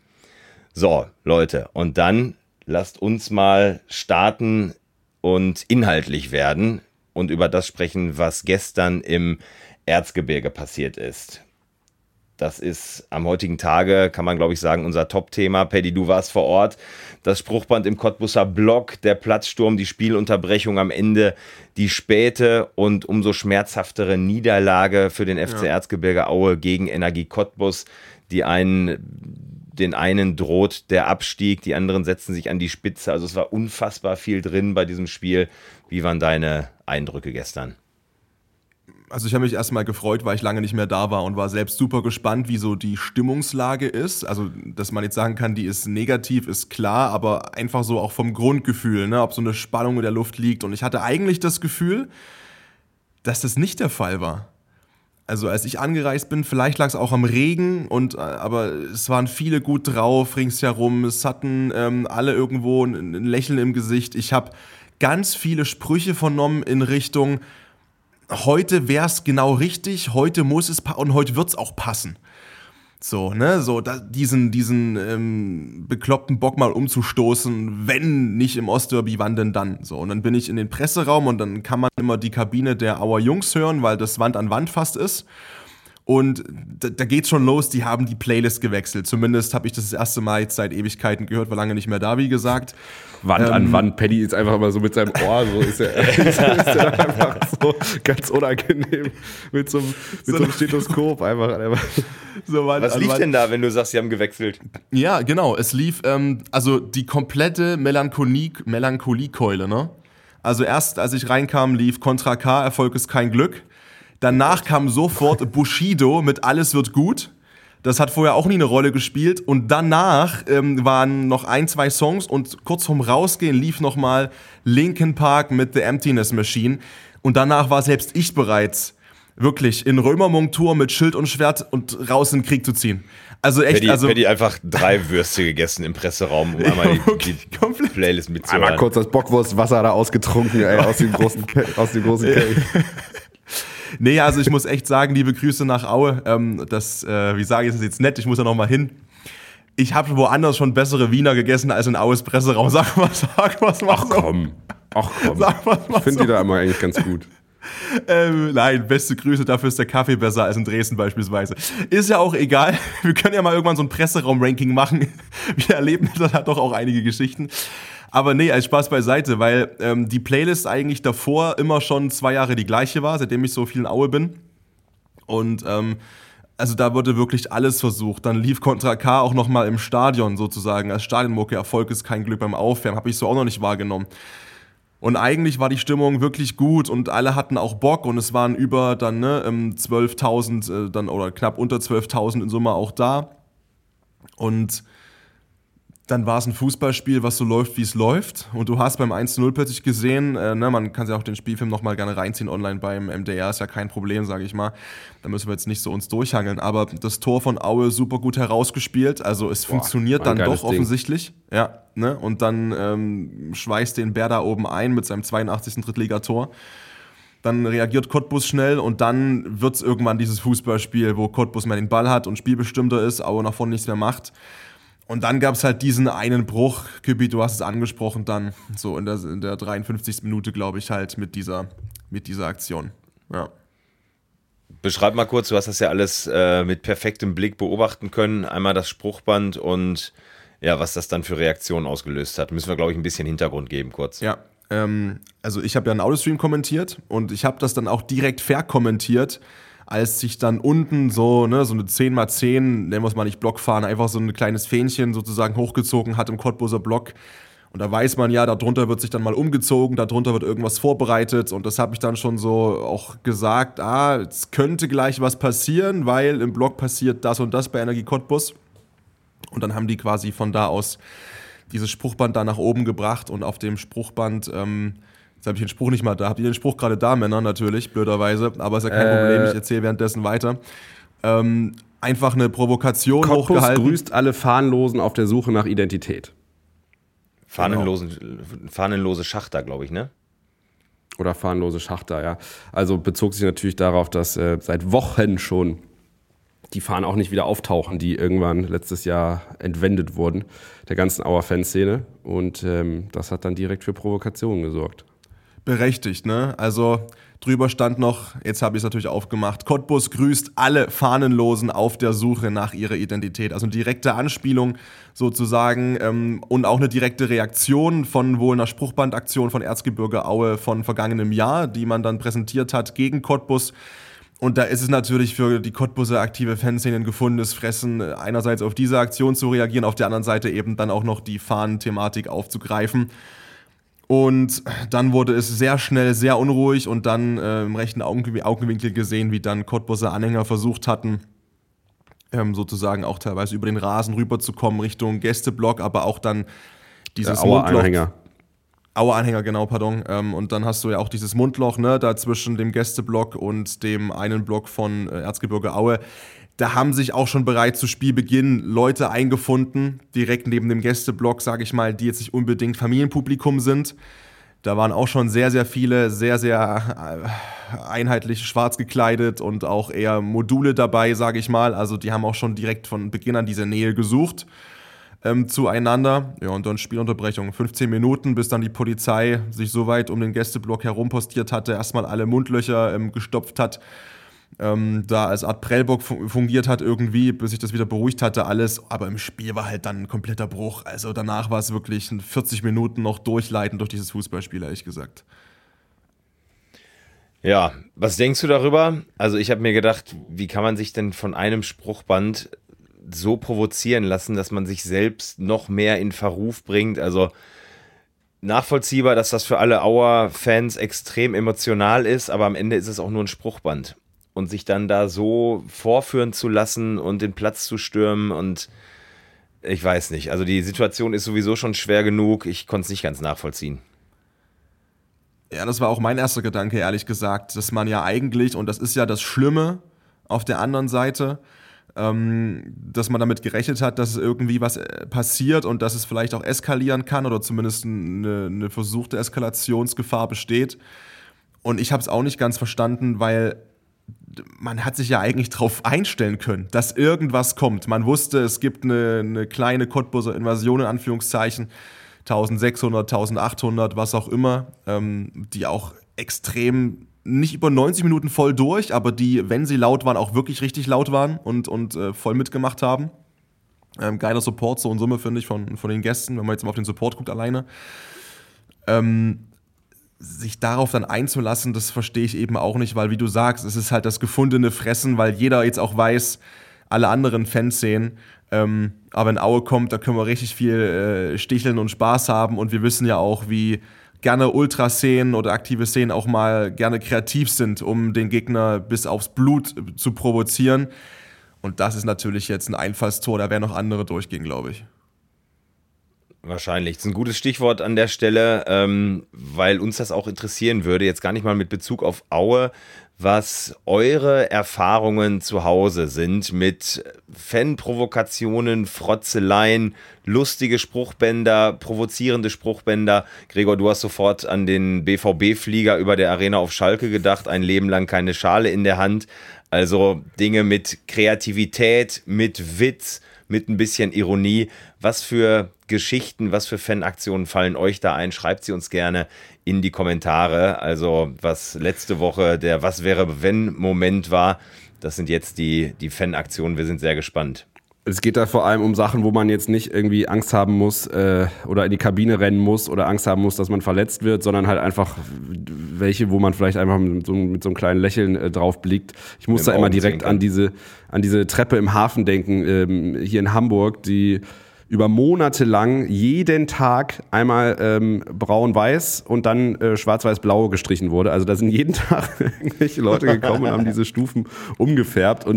So, Leute, und dann lasst uns mal starten und inhaltlich werden und über das sprechen, was gestern im Erzgebirge passiert ist. Das ist am heutigen Tage, kann man glaube ich sagen, unser Top-Thema. Paddy, du warst vor Ort. Das Spruchband im Cottbuser Block, der Platzsturm, die Spielunterbrechung am Ende, die späte und umso schmerzhaftere Niederlage für den F C ja. Erzgebirge Aue gegen Energie Cottbus. Die einen, den einen droht der Abstieg, die anderen setzen sich an die Spitze. Also es war unfassbar viel drin bei diesem Spiel. Wie waren deine Eindrücke gestern? Also ich habe mich erstmal gefreut, weil ich lange nicht mehr da war und war selbst super gespannt, wie so die Stimmungslage ist. Also, dass man jetzt sagen kann, die ist negativ, ist klar, aber einfach so auch vom Grundgefühl, ne, ob so eine Spannung in der Luft liegt. Und ich hatte eigentlich das Gefühl, dass das nicht der Fall war. Also als ich angereist bin, vielleicht lag es auch am Regen, und, aber es waren viele gut drauf ringsherum. Es hatten ähm, alle irgendwo ein, ein Lächeln im Gesicht. Ich habe ganz viele Sprüche vernommen in Richtung: Heute wäre es genau richtig, heute muss es pa- und heute wird es auch passen. So, ne, so da, diesen, diesen ähm, bekloppten Bock mal umzustoßen, wenn nicht im Ostderby, wann denn dann? So, und dann bin ich in den Presseraum und dann kann man immer die Kabine der Auer Jungs hören, weil das Wand an Wand fast ist. Und da, da geht's schon los, die haben die Playlist gewechselt. Zumindest habe ich das das erste Mal jetzt seit Ewigkeiten gehört, war lange nicht mehr da, wie gesagt. Wand ähm, an Wand, Paddy ist einfach immer so mit seinem Ohr, so ist er, ist er einfach so ganz unangenehm mit so, mit so, so einem Stethoskop einfach. einfach. So Wand Was lief denn da, wenn du sagst, sie haben gewechselt? Ja, genau, es lief, ähm, also die komplette Melancholie, Melancholiekeule, ne? Also erst, als ich reinkam, lief Contra K, Erfolg ist kein Glück. Danach kam sofort Bushido mit Alles wird gut. Das hat vorher auch nie eine Rolle gespielt. Und danach ähm, waren noch ein, zwei Songs und kurz vorm Rausgehen lief nochmal Linkin Park mit The Emptiness Machine. Und danach war selbst ich bereits wirklich in Römermontur mit Schild und Schwert und raus in den Krieg zu ziehen. Also echt, Paddy, also... Paddy einfach drei Würste gegessen im Presseraum, um einmal die, die Playlist mitzuhören. Einmal kurz das Bockwurstwasser da ausgetrunken, ey, aus dem großen, aus dem großen Kelch. Nee, also ich muss echt sagen, liebe Grüße nach Aue. Ähm, das, äh, wie sage ich das jetzt nett, ich muss ja noch mal hin. Ich habe woanders schon bessere Wiener gegessen als in Aues Presseraum. Sag mal, sag was mal Ach so. komm, ach komm. Sag was mal ich finde so. die da immer eigentlich ganz gut. Ähm, nein, beste Grüße, dafür ist der Kaffee besser als in Dresden beispielsweise. Ist ja auch egal, wir können ja mal irgendwann so ein Presseraum-Ranking machen. Wir erleben da halt doch auch einige Geschichten. Aber nee, als Spaß beiseite, weil ähm, die Playlist eigentlich davor immer schon zwei Jahre die gleiche war, seitdem ich so viel in Aue bin. Und ähm, also da wurde wirklich alles versucht. Dann lief Contra K auch nochmal im Stadion sozusagen als Stadionmucke. Erfolg ist kein Glück beim Aufwärmen, habe ich so auch noch nicht wahrgenommen. Und eigentlich war die Stimmung wirklich gut und alle hatten auch Bock und es waren über dann ne, zwölftausend äh, dann, oder knapp unter zwölftausend in Summe auch da. Und dann war es ein Fußballspiel, was so läuft, wie es läuft. Und du hast beim eins zu null plötzlich gesehen, äh, ne, man kann sich auch den Spielfilm nochmal gerne reinziehen online beim M D R, ist ja kein Problem, sage ich mal. Da müssen wir jetzt nicht so uns durchhangeln. Aber das Tor von Aue super gut herausgespielt. Also es Boah, funktioniert dann doch Ding. offensichtlich. Ja, ne? Und dann ähm, schweißt den Bär da oben ein mit seinem zweiundachtzigsten Drittligator. Dann reagiert Cottbus schnell und dann wird es irgendwann dieses Fußballspiel, wo Cottbus mehr den Ball hat und spielbestimmter ist, Aue nach vorne nichts mehr macht. Und dann gab es halt diesen einen Bruch, Küppi, du hast es angesprochen, dann so in der, in der dreiundfünfzigsten Minute, glaube ich, halt mit dieser, mit dieser Aktion. Ja. Beschreib mal kurz, du hast das ja alles äh, mit perfektem Blick beobachten können. Einmal das Spruchband und ja, was das dann für Reaktionen ausgelöst hat. Müssen wir, glaube ich, ein bisschen Hintergrund geben kurz. Ja, ähm, also ich habe ja einen Audiostream kommentiert und ich habe das dann auch direkt verkommentiert, als sich dann unten so, ne, so eine zehn mal zehn, nennen wir es mal nicht Blockfahren, einfach so ein kleines Fähnchen sozusagen hochgezogen hat im Cottbuser Block. Und da weiß man ja, darunter wird sich dann mal umgezogen, darunter wird irgendwas vorbereitet. Und das habe ich dann schon so auch gesagt, ah, es könnte gleich was passieren, weil im Block passiert das und das bei Energie Cottbus. Und dann haben die quasi von da aus dieses Spruchband da nach oben gebracht und auf dem Spruchband, ähm, jetzt habe ich den Spruch nicht mal da, habt ihr den Spruch gerade da, Männer, natürlich, blöderweise, aber ist ja kein äh. Problem, ich erzähle währenddessen weiter. Ähm, einfach eine Provokation Cottbus hochgehalten. grüßt alle Fahnenlosen auf der Suche nach Identität. Fahnenlosen, genau. Fahnenlose Schachter, glaube ich, ne? Oder fahnenlose Schachter, ja. Also bezog sich natürlich darauf, dass äh, seit Wochen schon die Fahnen auch nicht wieder auftauchen, die irgendwann letztes Jahr entwendet wurden, der ganzen Auer Fanszene. Und ähm, das hat dann direkt für Provokationen gesorgt. Berechtigt, ne? Also drüber stand noch, jetzt habe ich es natürlich aufgemacht, Cottbus grüßt alle Fahnenlosen auf der Suche nach ihrer Identität. Also eine direkte Anspielung sozusagen ähm, und auch eine direkte Reaktion von wohl einer Spruchbandaktion von Erzgebirge Aue von vergangenem Jahr, die man dann präsentiert hat gegen Cottbus. Und da ist es natürlich für die Cottbuser aktive Fanszene ein gefundenes Fressen, einerseits auf diese Aktion zu reagieren, auf der anderen Seite eben dann auch noch die Fahnenthematik aufzugreifen. Und dann wurde es sehr schnell sehr unruhig und dann äh, im rechten Augenwinkel gesehen, wie dann Cottbuser Anhänger versucht hatten, ähm, sozusagen auch teilweise über den Rasen rüberzukommen Richtung Gästeblock, aber auch dann dieses Der Auer Anhänger. Auer Anhänger, genau, pardon. Ähm, und dann hast du ja auch dieses Mundloch, ne, da zwischen dem Gästeblock und dem einen Block von äh, Erzgebirge Aue. Da haben sich auch schon bereits zu Spielbeginn Leute eingefunden, direkt neben dem Gästeblock, sage ich mal, die jetzt nicht unbedingt Familienpublikum sind. Da waren auch schon sehr, sehr viele, sehr, sehr einheitlich schwarz gekleidet und auch eher Module dabei, sage ich mal. Also die haben auch schon direkt von Beginn an diese Nähe gesucht ähm, zueinander. Ja, und dann Spielunterbrechung. fünfzehn Minuten, bis dann die Polizei sich so weit um den Gästeblock herum postiert hatte, erstmal alle Mundlöcher ähm, gestopft hat. Ähm, da als Art Prellbock fungiert hat irgendwie, bis sich das wieder beruhigt hatte alles, aber im Spiel war halt dann ein kompletter Bruch, also danach war es wirklich vierzig Minuten noch durchleitend durch dieses Fußballspiel, ehrlich gesagt. Ja, was denkst du darüber? Also ich habe mir gedacht, wie kann man sich denn von einem Spruchband so provozieren lassen, dass man sich selbst noch mehr in Verruf bringt, also nachvollziehbar, dass das für alle Auer-Fans extrem emotional ist, aber am Ende ist es auch nur ein Spruchband. Und sich dann da so vorführen zu lassen und den Platz zu stürmen und ich weiß nicht. Also die Situation ist sowieso schon schwer genug. Ich konnte es nicht ganz nachvollziehen. Ja, das war auch mein erster Gedanke, ehrlich gesagt, dass man ja eigentlich, und das ist ja das Schlimme auf der anderen Seite, ähm, dass man damit gerechnet hat, dass irgendwie was passiert und dass es vielleicht auch eskalieren kann oder zumindest eine, eine versuchte Eskalationsgefahr besteht. Und ich habe es auch nicht ganz verstanden, weil man hat sich ja eigentlich darauf einstellen können, dass irgendwas kommt. Man wusste, es gibt eine, eine kleine Cottbuser Invasion, in Anführungszeichen, eintausendsechshundert, eintausendachthundert, was auch immer, ähm, die auch extrem, nicht über neunzig Minuten voll durch, aber die, wenn sie laut waren, auch wirklich richtig laut waren und, und äh, voll mitgemacht haben. Ähm, geiler Support, so in Summe, finde ich, von, von den Gästen, wenn man jetzt mal auf den Support guckt alleine. Ähm, sich darauf dann einzulassen, das verstehe ich eben auch nicht, weil wie du sagst, es ist halt das gefundene Fressen, weil jeder jetzt auch weiß, alle anderen Fanszenen, ähm, aber wenn Aue kommt, da können wir richtig viel äh, sticheln und Spaß haben und wir wissen ja auch, wie gerne Ultraszenen oder aktive Szenen auch mal gerne kreativ sind, um den Gegner bis aufs Blut zu provozieren und das ist natürlich jetzt ein Einfallstor, da werden noch andere durchgehen, glaube ich. Wahrscheinlich. Das ist ein gutes Stichwort an der Stelle, ähm, weil uns das auch interessieren würde, jetzt gar nicht mal mit Bezug auf Aue, was eure Erfahrungen zu Hause sind mit Fanprovokationen, Frotzeleien, lustige Spruchbänder, provozierende Spruchbänder. Gregor, du hast sofort an den B V B-Flieger über der Arena auf Schalke gedacht, ein Leben lang keine Schale in der Hand. Also Dinge mit Kreativität, mit Witz, mit ein bisschen Ironie. Was für Geschichten, was für Fanaktionen fallen euch da ein? Schreibt sie uns gerne in die Kommentare. Also was letzte Woche der Was-wäre-wenn-Moment war, das sind jetzt die, die Fanaktionen. Wir sind sehr gespannt. Es geht da vor allem um Sachen, wo man jetzt nicht irgendwie Angst haben muss äh, oder in die Kabine rennen muss oder Angst haben muss, dass man verletzt wird, sondern halt einfach welche, wo man vielleicht einfach mit so, mit so einem kleinen Lächeln äh, drauf blickt. Ich muss da immer direkt an diese, an diese Treppe im Hafen denken, ähm, hier in Hamburg, die über Monate lang jeden Tag einmal ähm, braun-weiß und dann äh, schwarz-weiß-blau gestrichen wurde. Also da sind jeden Tag irgendwelche Leute gekommen und haben diese Stufen umgefärbt und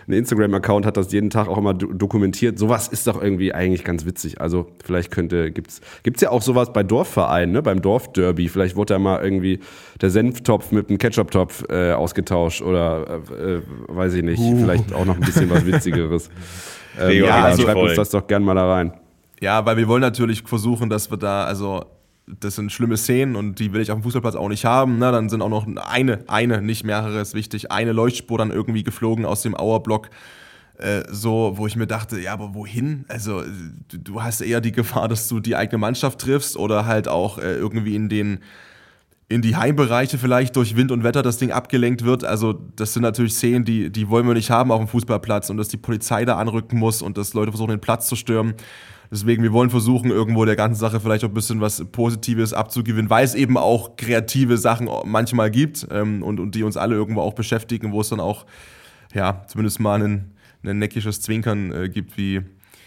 ein Instagram-Account hat das jeden Tag auch immer do- dokumentiert. Sowas ist doch irgendwie eigentlich ganz witzig. Also vielleicht könnte, gibt's, gibt's ja auch sowas bei Dorfvereinen, ne? Beim Dorfderby. Vielleicht wurde da mal irgendwie der Senftopf mit dem Ketchup-Topf äh, ausgetauscht oder äh, weiß ich nicht, uh. vielleicht auch noch ein bisschen was Witzigeres. ähm, ja, also schreibt uns das doch gerne mal da rein. Ja, weil wir wollen natürlich versuchen, dass wir da, also das sind schlimme Szenen und die will ich auf dem Fußballplatz auch nicht haben. Na, dann sind auch noch eine, eine, nicht mehrere, ist wichtig, eine Leuchtspur dann irgendwie geflogen aus dem Auerblock. Äh, so, wo ich mir dachte, ja, aber wohin? Also du, du hast eher die Gefahr, dass du die eigene Mannschaft triffst oder halt auch äh, irgendwie in den in die Heimbereiche vielleicht durch Wind und Wetter das Ding abgelenkt wird. Also das sind natürlich Szenen, die, die wollen wir nicht haben auf dem Fußballplatz und dass die Polizei da anrücken muss und dass Leute versuchen, den Platz zu stürmen. Deswegen, wir wollen versuchen, irgendwo der ganzen Sache vielleicht auch ein bisschen was Positives abzugewinnen, weil es eben auch kreative Sachen manchmal gibt ähm, und, und die uns alle irgendwo auch beschäftigen, wo es dann auch, ja, zumindest mal ein, ein neckisches Zwinkern äh, gibt, wie,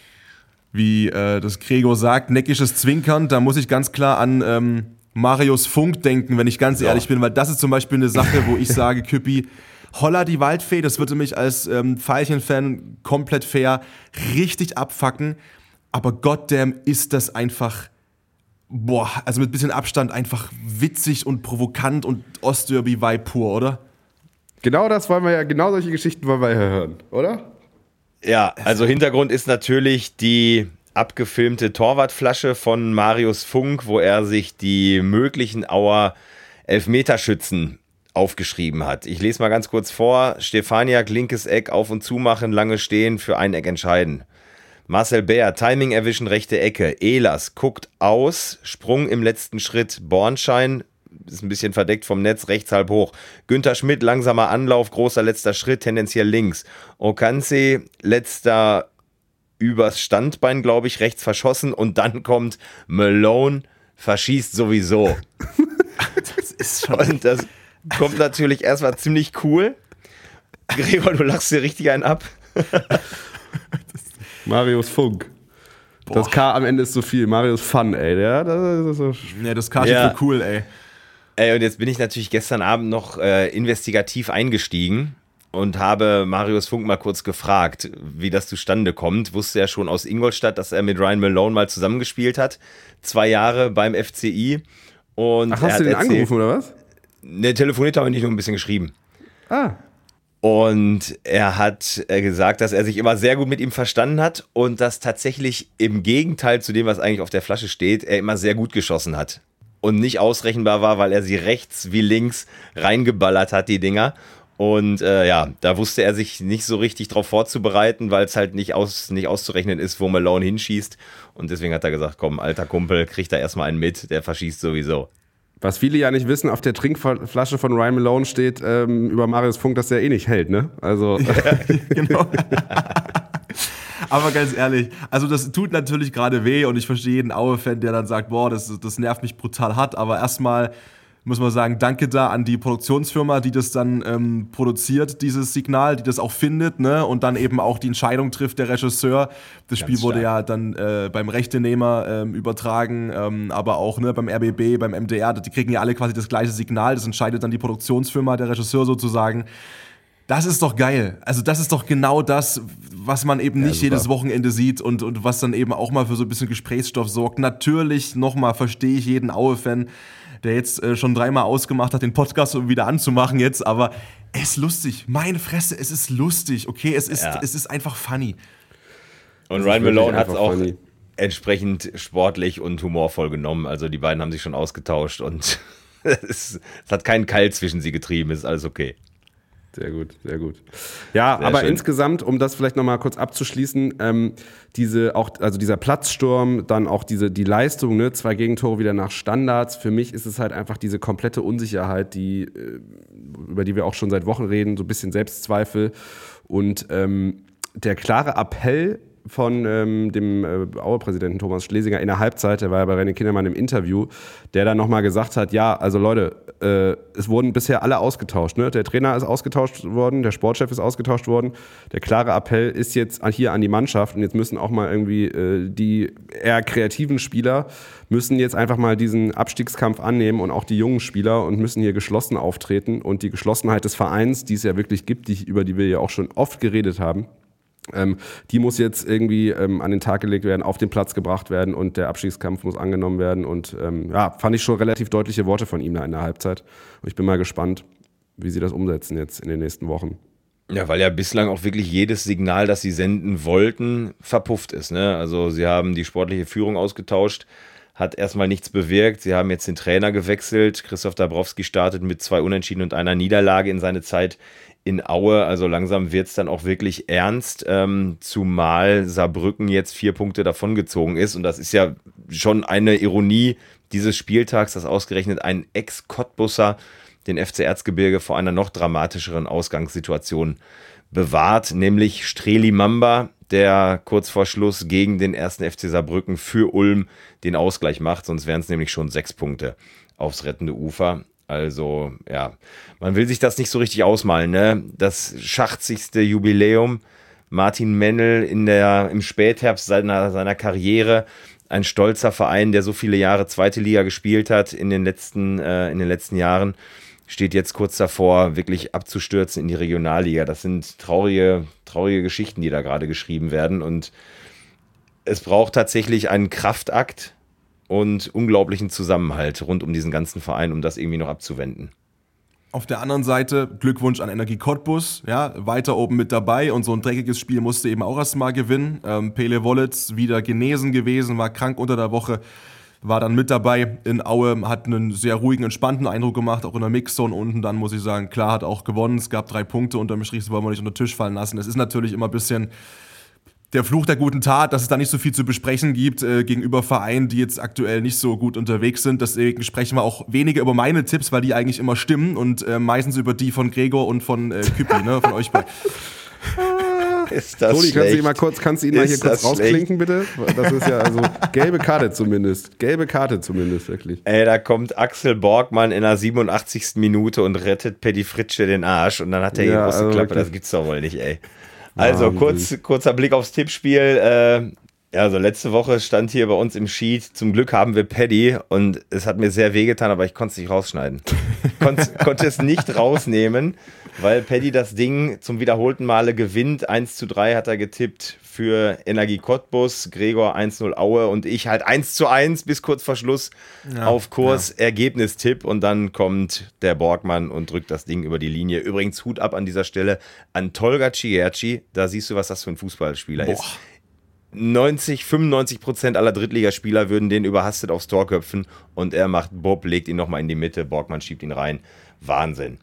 wie äh, das Gregor sagt. Neckisches Zwinkern, da muss ich ganz klar an ähm, Marius Funk denken, wenn ich ganz ja. ehrlich bin, weil das ist zum Beispiel eine Sache, wo ich sage, Küppi, Holla die Waldfee, das würde mich als ähm, Veilchen-Fan komplett fair richtig abfacken. Aber goddamn ist das einfach, boah, also mit ein bisschen Abstand einfach witzig und provokant und Ostderby-Vibe pur, oder? Genau das wollen wir ja, genau solche Geschichten wollen wir ja hören, oder? Ja, also Hintergrund ist natürlich die abgefilmte Torwartflasche von Marius Funk, wo er sich die möglichen Auer Elfmeterschützen aufgeschrieben hat. Ich lese mal ganz kurz vor. Stefaniak, linkes Eck, auf und zu machen, lange stehen, für ein Eck entscheiden. Marcel Bär, Timing erwischen, rechte Ecke. Ehlers guckt aus, Sprung im letzten Schritt. Bornschein, ist ein bisschen verdeckt vom Netz, rechts halb hoch. Günther Schmidt, langsamer Anlauf, großer letzter Schritt, tendenziell links. Okanse, letzter übers Standbein, glaube ich, rechts verschossen. Und dann kommt Malone, verschießt sowieso. Das ist schon... Und das kommt natürlich erstmal ziemlich cool. Gregor, du lachst dir richtig einen ab. Marius Funk. Boah. Das K am Ende ist so viel. Marius Fun, ey. Ja, das ist so. Ja, das K steht ja. für cool, ey. Ey, und jetzt bin ich natürlich gestern Abend noch äh, investigativ eingestiegen und habe Marius Funk mal kurz gefragt, wie das zustande kommt. Wusste ja schon aus Ingolstadt, dass er mit Ryan Malone mal zusammengespielt hat. Zwei Jahre beim F C I. Und Ach, hast du den erzählt, angerufen, oder was? Ne, telefoniert aber nicht, nur ein bisschen geschrieben. Ah. Und er hat gesagt, dass er sich immer sehr gut mit ihm verstanden hat und dass tatsächlich im Gegenteil zu dem, was eigentlich auf der Flasche steht, er immer sehr gut geschossen hat. Und nicht ausrechenbar war, weil er sie rechts wie links reingeballert hat, die Dinger. Und äh, ja, da wusste er sich nicht so richtig drauf vorzubereiten, weil es halt nicht, aus, nicht auszurechnen ist, wo Malone hinschießt. Und deswegen hat er gesagt, komm, alter Kumpel, kriegt da erstmal einen mit, der verschießt sowieso. Was viele ja nicht wissen, auf der Trinkflasche von Ryan Malone steht ähm, über Marius Funk, dass der eh nicht hält, ne? Also. Ja, genau. Aber ganz ehrlich, also das tut natürlich gerade weh und ich verstehe jeden Aue-Fan, der dann sagt, boah, das, das nervt mich brutal hart, aber erstmal muss man sagen, danke da an die Produktionsfirma, die das dann ähm, produziert, dieses Signal, die das auch findet, ne? Und dann eben auch die Entscheidung trifft, der Regisseur. Das Ganz Spiel wurde stark. ja dann äh, beim Rechtenehmer ähm, übertragen, ähm, aber auch ne, beim R B B, beim M D R, die kriegen ja alle quasi das gleiche Signal, das entscheidet dann die Produktionsfirma, der Regisseur sozusagen. Das ist doch geil. Also das ist doch genau das, was man eben ja, nicht super. jedes Wochenende sieht und, und was dann eben auch mal für so ein bisschen Gesprächsstoff sorgt. Natürlich, nochmal, verstehe ich jeden Aue-Fan, der jetzt äh, schon dreimal ausgemacht hat, den Podcast um wieder anzumachen jetzt, aber es ist lustig. Meine Fresse, es ist lustig, okay? Es ist, ja. es ist einfach funny. Und Ryan Malone hat es auch funny. entsprechend sportlich und humorvoll genommen. Also die beiden haben sich schon ausgetauscht und es, es hat keinen Keil zwischen sie getrieben, ist alles okay. Sehr gut, sehr gut. Ja, sehr aber schön. Insgesamt, um das vielleicht nochmal kurz abzuschließen, ähm, diese auch, also dieser Platzsturm, dann auch diese die Leistung, ne, zwei Gegentore wieder nach Standards. Für mich ist es halt einfach diese komplette Unsicherheit, die äh, über die wir auch schon seit Wochen reden, so ein bisschen Selbstzweifel und ähm, der klare Appell von ähm, dem äh, Aue-Präsidenten Thomas Schlesinger in der Halbzeit, der war ja bei René Kindermann im Interview, der dann nochmal gesagt hat, ja, also Leute, äh, es wurden bisher alle ausgetauscht. Ne? Der Trainer ist ausgetauscht worden, der Sportchef ist ausgetauscht worden. Der klare Appell ist jetzt hier an die Mannschaft und jetzt müssen auch mal irgendwie äh, die eher kreativen Spieler müssen jetzt einfach mal diesen Abstiegskampf annehmen und auch die jungen Spieler und müssen hier geschlossen auftreten und die Geschlossenheit des Vereins, die es ja wirklich gibt, die, über die wir ja auch schon oft geredet haben, ähm, die muss jetzt irgendwie ähm, an den Tag gelegt werden, auf den Platz gebracht werden und der Abstiegskampf muss angenommen werden und ähm, ja, fand ich schon relativ deutliche Worte von ihm da in der Halbzeit und ich bin mal gespannt, wie sie das umsetzen jetzt in den nächsten Wochen. Ja, weil ja bislang auch wirklich jedes Signal, das sie senden wollten, verpufft ist. Ne? Also sie haben die sportliche Führung ausgetauscht, hat erstmal nichts bewirkt. Sie haben jetzt den Trainer gewechselt. Christoph Dabrowski startet mit zwei Unentschieden und einer Niederlage in seine Zeit in Aue. Also langsam wird es dann auch wirklich ernst, ähm, zumal Saarbrücken jetzt vier Punkte davongezogen ist. Und das ist ja schon eine Ironie dieses Spieltags, dass ausgerechnet ein Ex-Cottbusser den F C Erzgebirge vor einer noch dramatischeren Ausgangssituation bewahrt, nämlich Streli Mamba, der kurz vor Schluss gegen den ersten F C Saarbrücken für Ulm den Ausgleich macht, sonst wären es nämlich schon sechs Punkte aufs rettende Ufer. Also, ja, man will sich das nicht so richtig ausmalen, ne? Das schachzigste Jubiläum, Martin Mennel in der, im Spätherbst seiner, seiner Karriere, ein stolzer Verein, der so viele Jahre zweite Liga gespielt hat in den letzten, äh, in den letzten Jahren, steht jetzt kurz davor, wirklich abzustürzen in die Regionalliga. Das sind traurige, traurige Geschichten, die da gerade geschrieben werden. Und es braucht tatsächlich einen Kraftakt und unglaublichen Zusammenhalt rund um diesen ganzen Verein, um das irgendwie noch abzuwenden. Auf der anderen Seite Glückwunsch an Energie Cottbus, ja, weiter oben mit dabei und so ein dreckiges Spiel musste eben auch erstmal gewinnen. Ähm, Pele Wollitz wieder genesen gewesen, war krank unter der Woche, war dann mit dabei in Aue, hat einen sehr ruhigen, entspannten Eindruck gemacht, auch in der Mixzone unten dann, muss ich sagen, klar, hat auch gewonnen, es gab drei Punkte, unterm Strich, das wollen wir nicht unter den Tisch fallen lassen. Es ist natürlich immer ein bisschen der Fluch der guten Tat, dass es da nicht so viel zu besprechen gibt äh, gegenüber Vereinen, die jetzt aktuell nicht so gut unterwegs sind. Deswegen sprechen wir auch weniger über meine Tipps, weil die eigentlich immer stimmen und äh, meistens über die von Gregor und von äh, Küppi, ne, von euch beiden. Ist das Toni, schlecht? kannst du ihn mal kurz, kannst du ihn mal hier kurz rausklinken, bitte? Das ist ja also gelbe Karte zumindest. Gelbe Karte zumindest, wirklich. Ey, da kommt Axel Borgmann in der siebenundachtzigsten Minute und rettet Paddy Fritsche den Arsch und dann hat er Ja, die große also Klappe. wirklich. Das gibt's doch wohl nicht, ey. Also kurz, kurzer Blick aufs Tippspiel. Äh, also letzte Woche stand hier bei uns im Sheet, zum Glück haben wir Paddy und es hat mir sehr wehgetan, aber ich konnte es nicht rausschneiden. Ich konnte, konnte es nicht rausnehmen, weil Paddy das Ding zum wiederholten Male gewinnt. eins zu drei hat er getippt für Energie Cottbus, Gregor eins null Aue und ich halt eins zu eins bis kurz vor Schluss ja, auf Kurs, ja. Ergebnistipp und dann kommt der Borgmann und drückt das Ding über die Linie. Übrigens Hut ab an dieser Stelle an Tolga Cierci, da siehst du, was das für ein Fußballspieler Boah. ist. neunzig, fünfundneunzig Prozent aller Drittligaspieler würden den überhastet aufs Tor köpfen und er macht Bob, legt ihn nochmal in die Mitte, Borgmann schiebt ihn rein. Wahnsinn.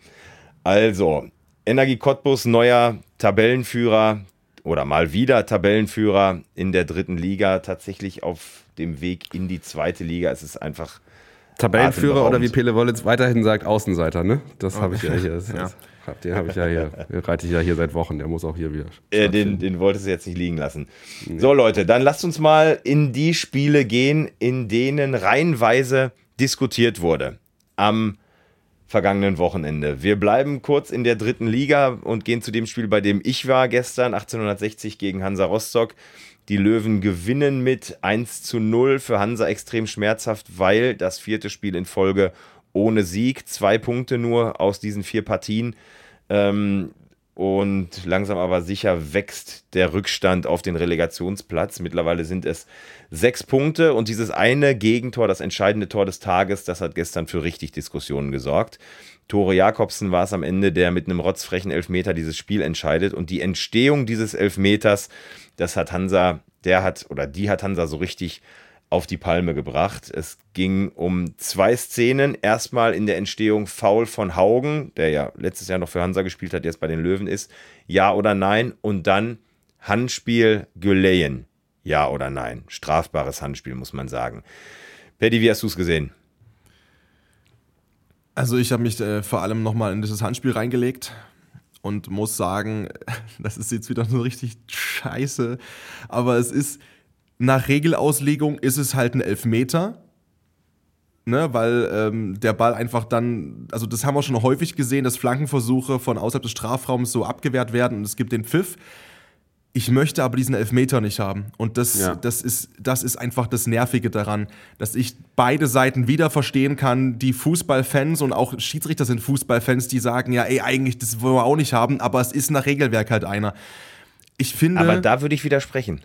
Also, Energie Cottbus, neuer Tabellenführer oder mal wieder Tabellenführer in der dritten Liga, tatsächlich auf dem Weg in die zweite Liga. Es ist einfach Tabellenführer oder wie Pele Wollitz weiterhin sagt, Außenseiter, ne? Das oh. habe ich ja hier. Das, ja. das, den habe ich ja hier, den reite ich ja hier seit Wochen, der muss auch hier wieder. Äh, den, den wolltest du jetzt nicht liegen lassen. Nee. So Leute, dann lasst uns mal in die Spiele gehen, in denen reihenweise diskutiert wurde am vergangenen Wochenende. Wir bleiben kurz in der dritten Liga und gehen zu dem Spiel, bei dem ich war gestern, achtzehnhundertsechzig gegen Hansa Rostock. Die Löwen gewinnen mit eins zu null, für Hansa extrem schmerzhaft, weil das vierte Spiel in Folge ohne Sieg, zwei Punkte nur aus diesen vier Partien. Ähm, und langsam aber sicher wächst der Rückstand auf den Relegationsplatz. Mittlerweile sind es sechs Punkte und dieses eine Gegentor, das entscheidende Tor des Tages, das hat gestern für richtig Diskussionen gesorgt. Tore Jakobsen war es am Ende, der mit einem rotzfrechen Elfmeter dieses Spiel entscheidet und die Entstehung dieses Elfmeters, das hat Hansa, der hat oder die hat Hansa so richtig auf die Palme gebracht. Es ging um zwei Szenen. Erstmal in der Entstehung Foul von Haugen, der ja letztes Jahr noch für Hansa gespielt hat, jetzt bei den Löwen ist. Ja oder nein? Und dann Handspiel Güleyen. Ja oder nein? Strafbares Handspiel, muss man sagen. Paddy, wie hast du es gesehen? Also ich habe mich äh, vor allem nochmal in dieses Handspiel reingelegt und muss sagen, das ist jetzt wieder so richtig scheiße, aber es ist, nach Regelauslegung ist es halt ein Elfmeter, ne, weil ähm, der Ball einfach dann, also das haben wir schon häufig gesehen, dass Flankenversuche von außerhalb des Strafraums so abgewehrt werden und es gibt den Pfiff. Ich möchte aber diesen Elfmeter nicht haben. Und das, ja. das, ist, das ist einfach das Nervige daran, dass ich beide Seiten wieder verstehen kann. Die Fußballfans und auch Schiedsrichter sind Fußballfans, die sagen, ja, ey, eigentlich, das wollen wir auch nicht haben, aber es ist nach Regelwerk halt einer. Ich finde... Aber da würde ich widersprechen.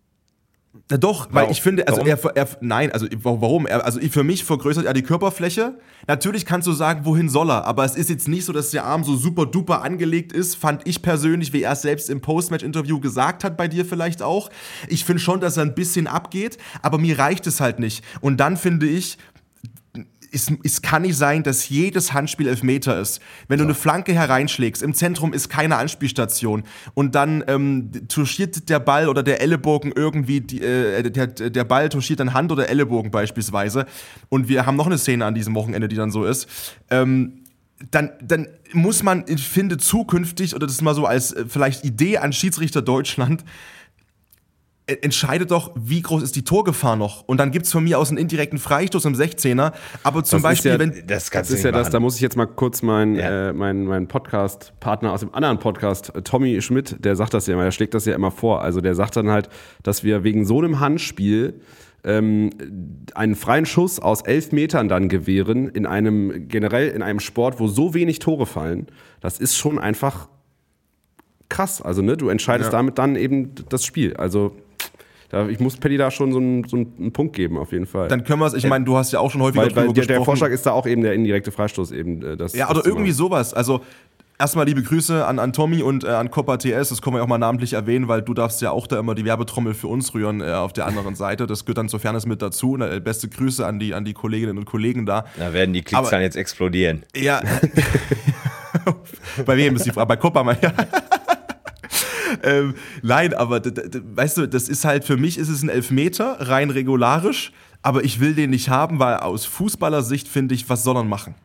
Na doch, weil warum? ich finde, also er, er, nein, also warum? Er, also für mich vergrößert er die Körperfläche. Natürlich kannst du sagen, wohin soll er, aber es ist jetzt nicht so, dass der Arm so super duper angelegt ist, fand ich persönlich, wie er es selbst im Postmatch-Interview gesagt hat, bei dir vielleicht auch. Ich finde schon, dass er ein bisschen abgeht, aber mir reicht es halt nicht. Und dann finde ich, Es, es kann nicht sein, dass jedes Handspiel Elfmeter ist. Wenn du eine Flanke hereinschlägst, im Zentrum ist keine Anspielstation und dann ähm, touchiert der Ball oder der Ellenbogen irgendwie, die, äh, der, der Ball touchiert dann Hand oder Ellenbogen beispielsweise und wir haben noch eine Szene an diesem Wochenende, die dann so ist, ähm, dann, dann muss man, ich finde, zukünftig, oder das mal so als äh, vielleicht Idee an Schiedsrichter Deutschland, entscheidet doch, wie groß ist die Torgefahr noch. Und dann gibt es von mir aus einen indirekten Freistoß im sechzehner. Aber zum das Beispiel, ja, wenn... Das, das ist ja das, da muss ich jetzt mal kurz meinen ja. äh, mein, mein Podcast-Partner aus dem anderen Podcast, Tommy Schmidt, der sagt das ja immer, der schlägt das ja immer vor. Also der sagt dann halt, dass wir wegen so einem Handspiel ähm, einen freien Schuss aus elf Metern dann gewähren, in einem, generell in einem Sport, wo so wenig Tore fallen. Das ist schon einfach krass. Also ne, du entscheidest ja. damit dann eben das Spiel. Also ich muss Paddy da schon so einen, so einen Punkt geben, auf jeden Fall. Dann können wir es, ich meine, du hast ja auch schon häufiger weil, drüber weil der, gesprochen. Der Vorschlag ist da auch eben der indirekte Freistoß eben. Das, ja, oder das irgendwie sowas. Also erstmal liebe Grüße an, an Tommy und äh, an Copa T S, das können wir auch mal namentlich erwähnen, weil du darfst ja auch da immer die Werbetrommel für uns rühren äh, auf der anderen Seite. Das gehört dann zur Fairness mit dazu. Und, äh, beste Grüße an die, an die Kolleginnen und Kollegen da. Da werden die Klicks dann jetzt explodieren. Ja. Bei wem ist die Frage? Bei Copa mal. Ja. Ähm, nein, aber d- d- weißt du, das ist halt, für mich ist es ein Elfmeter, rein regularisch, aber ich will den nicht haben, weil aus Fußballersicht finde ich, was soll er machen?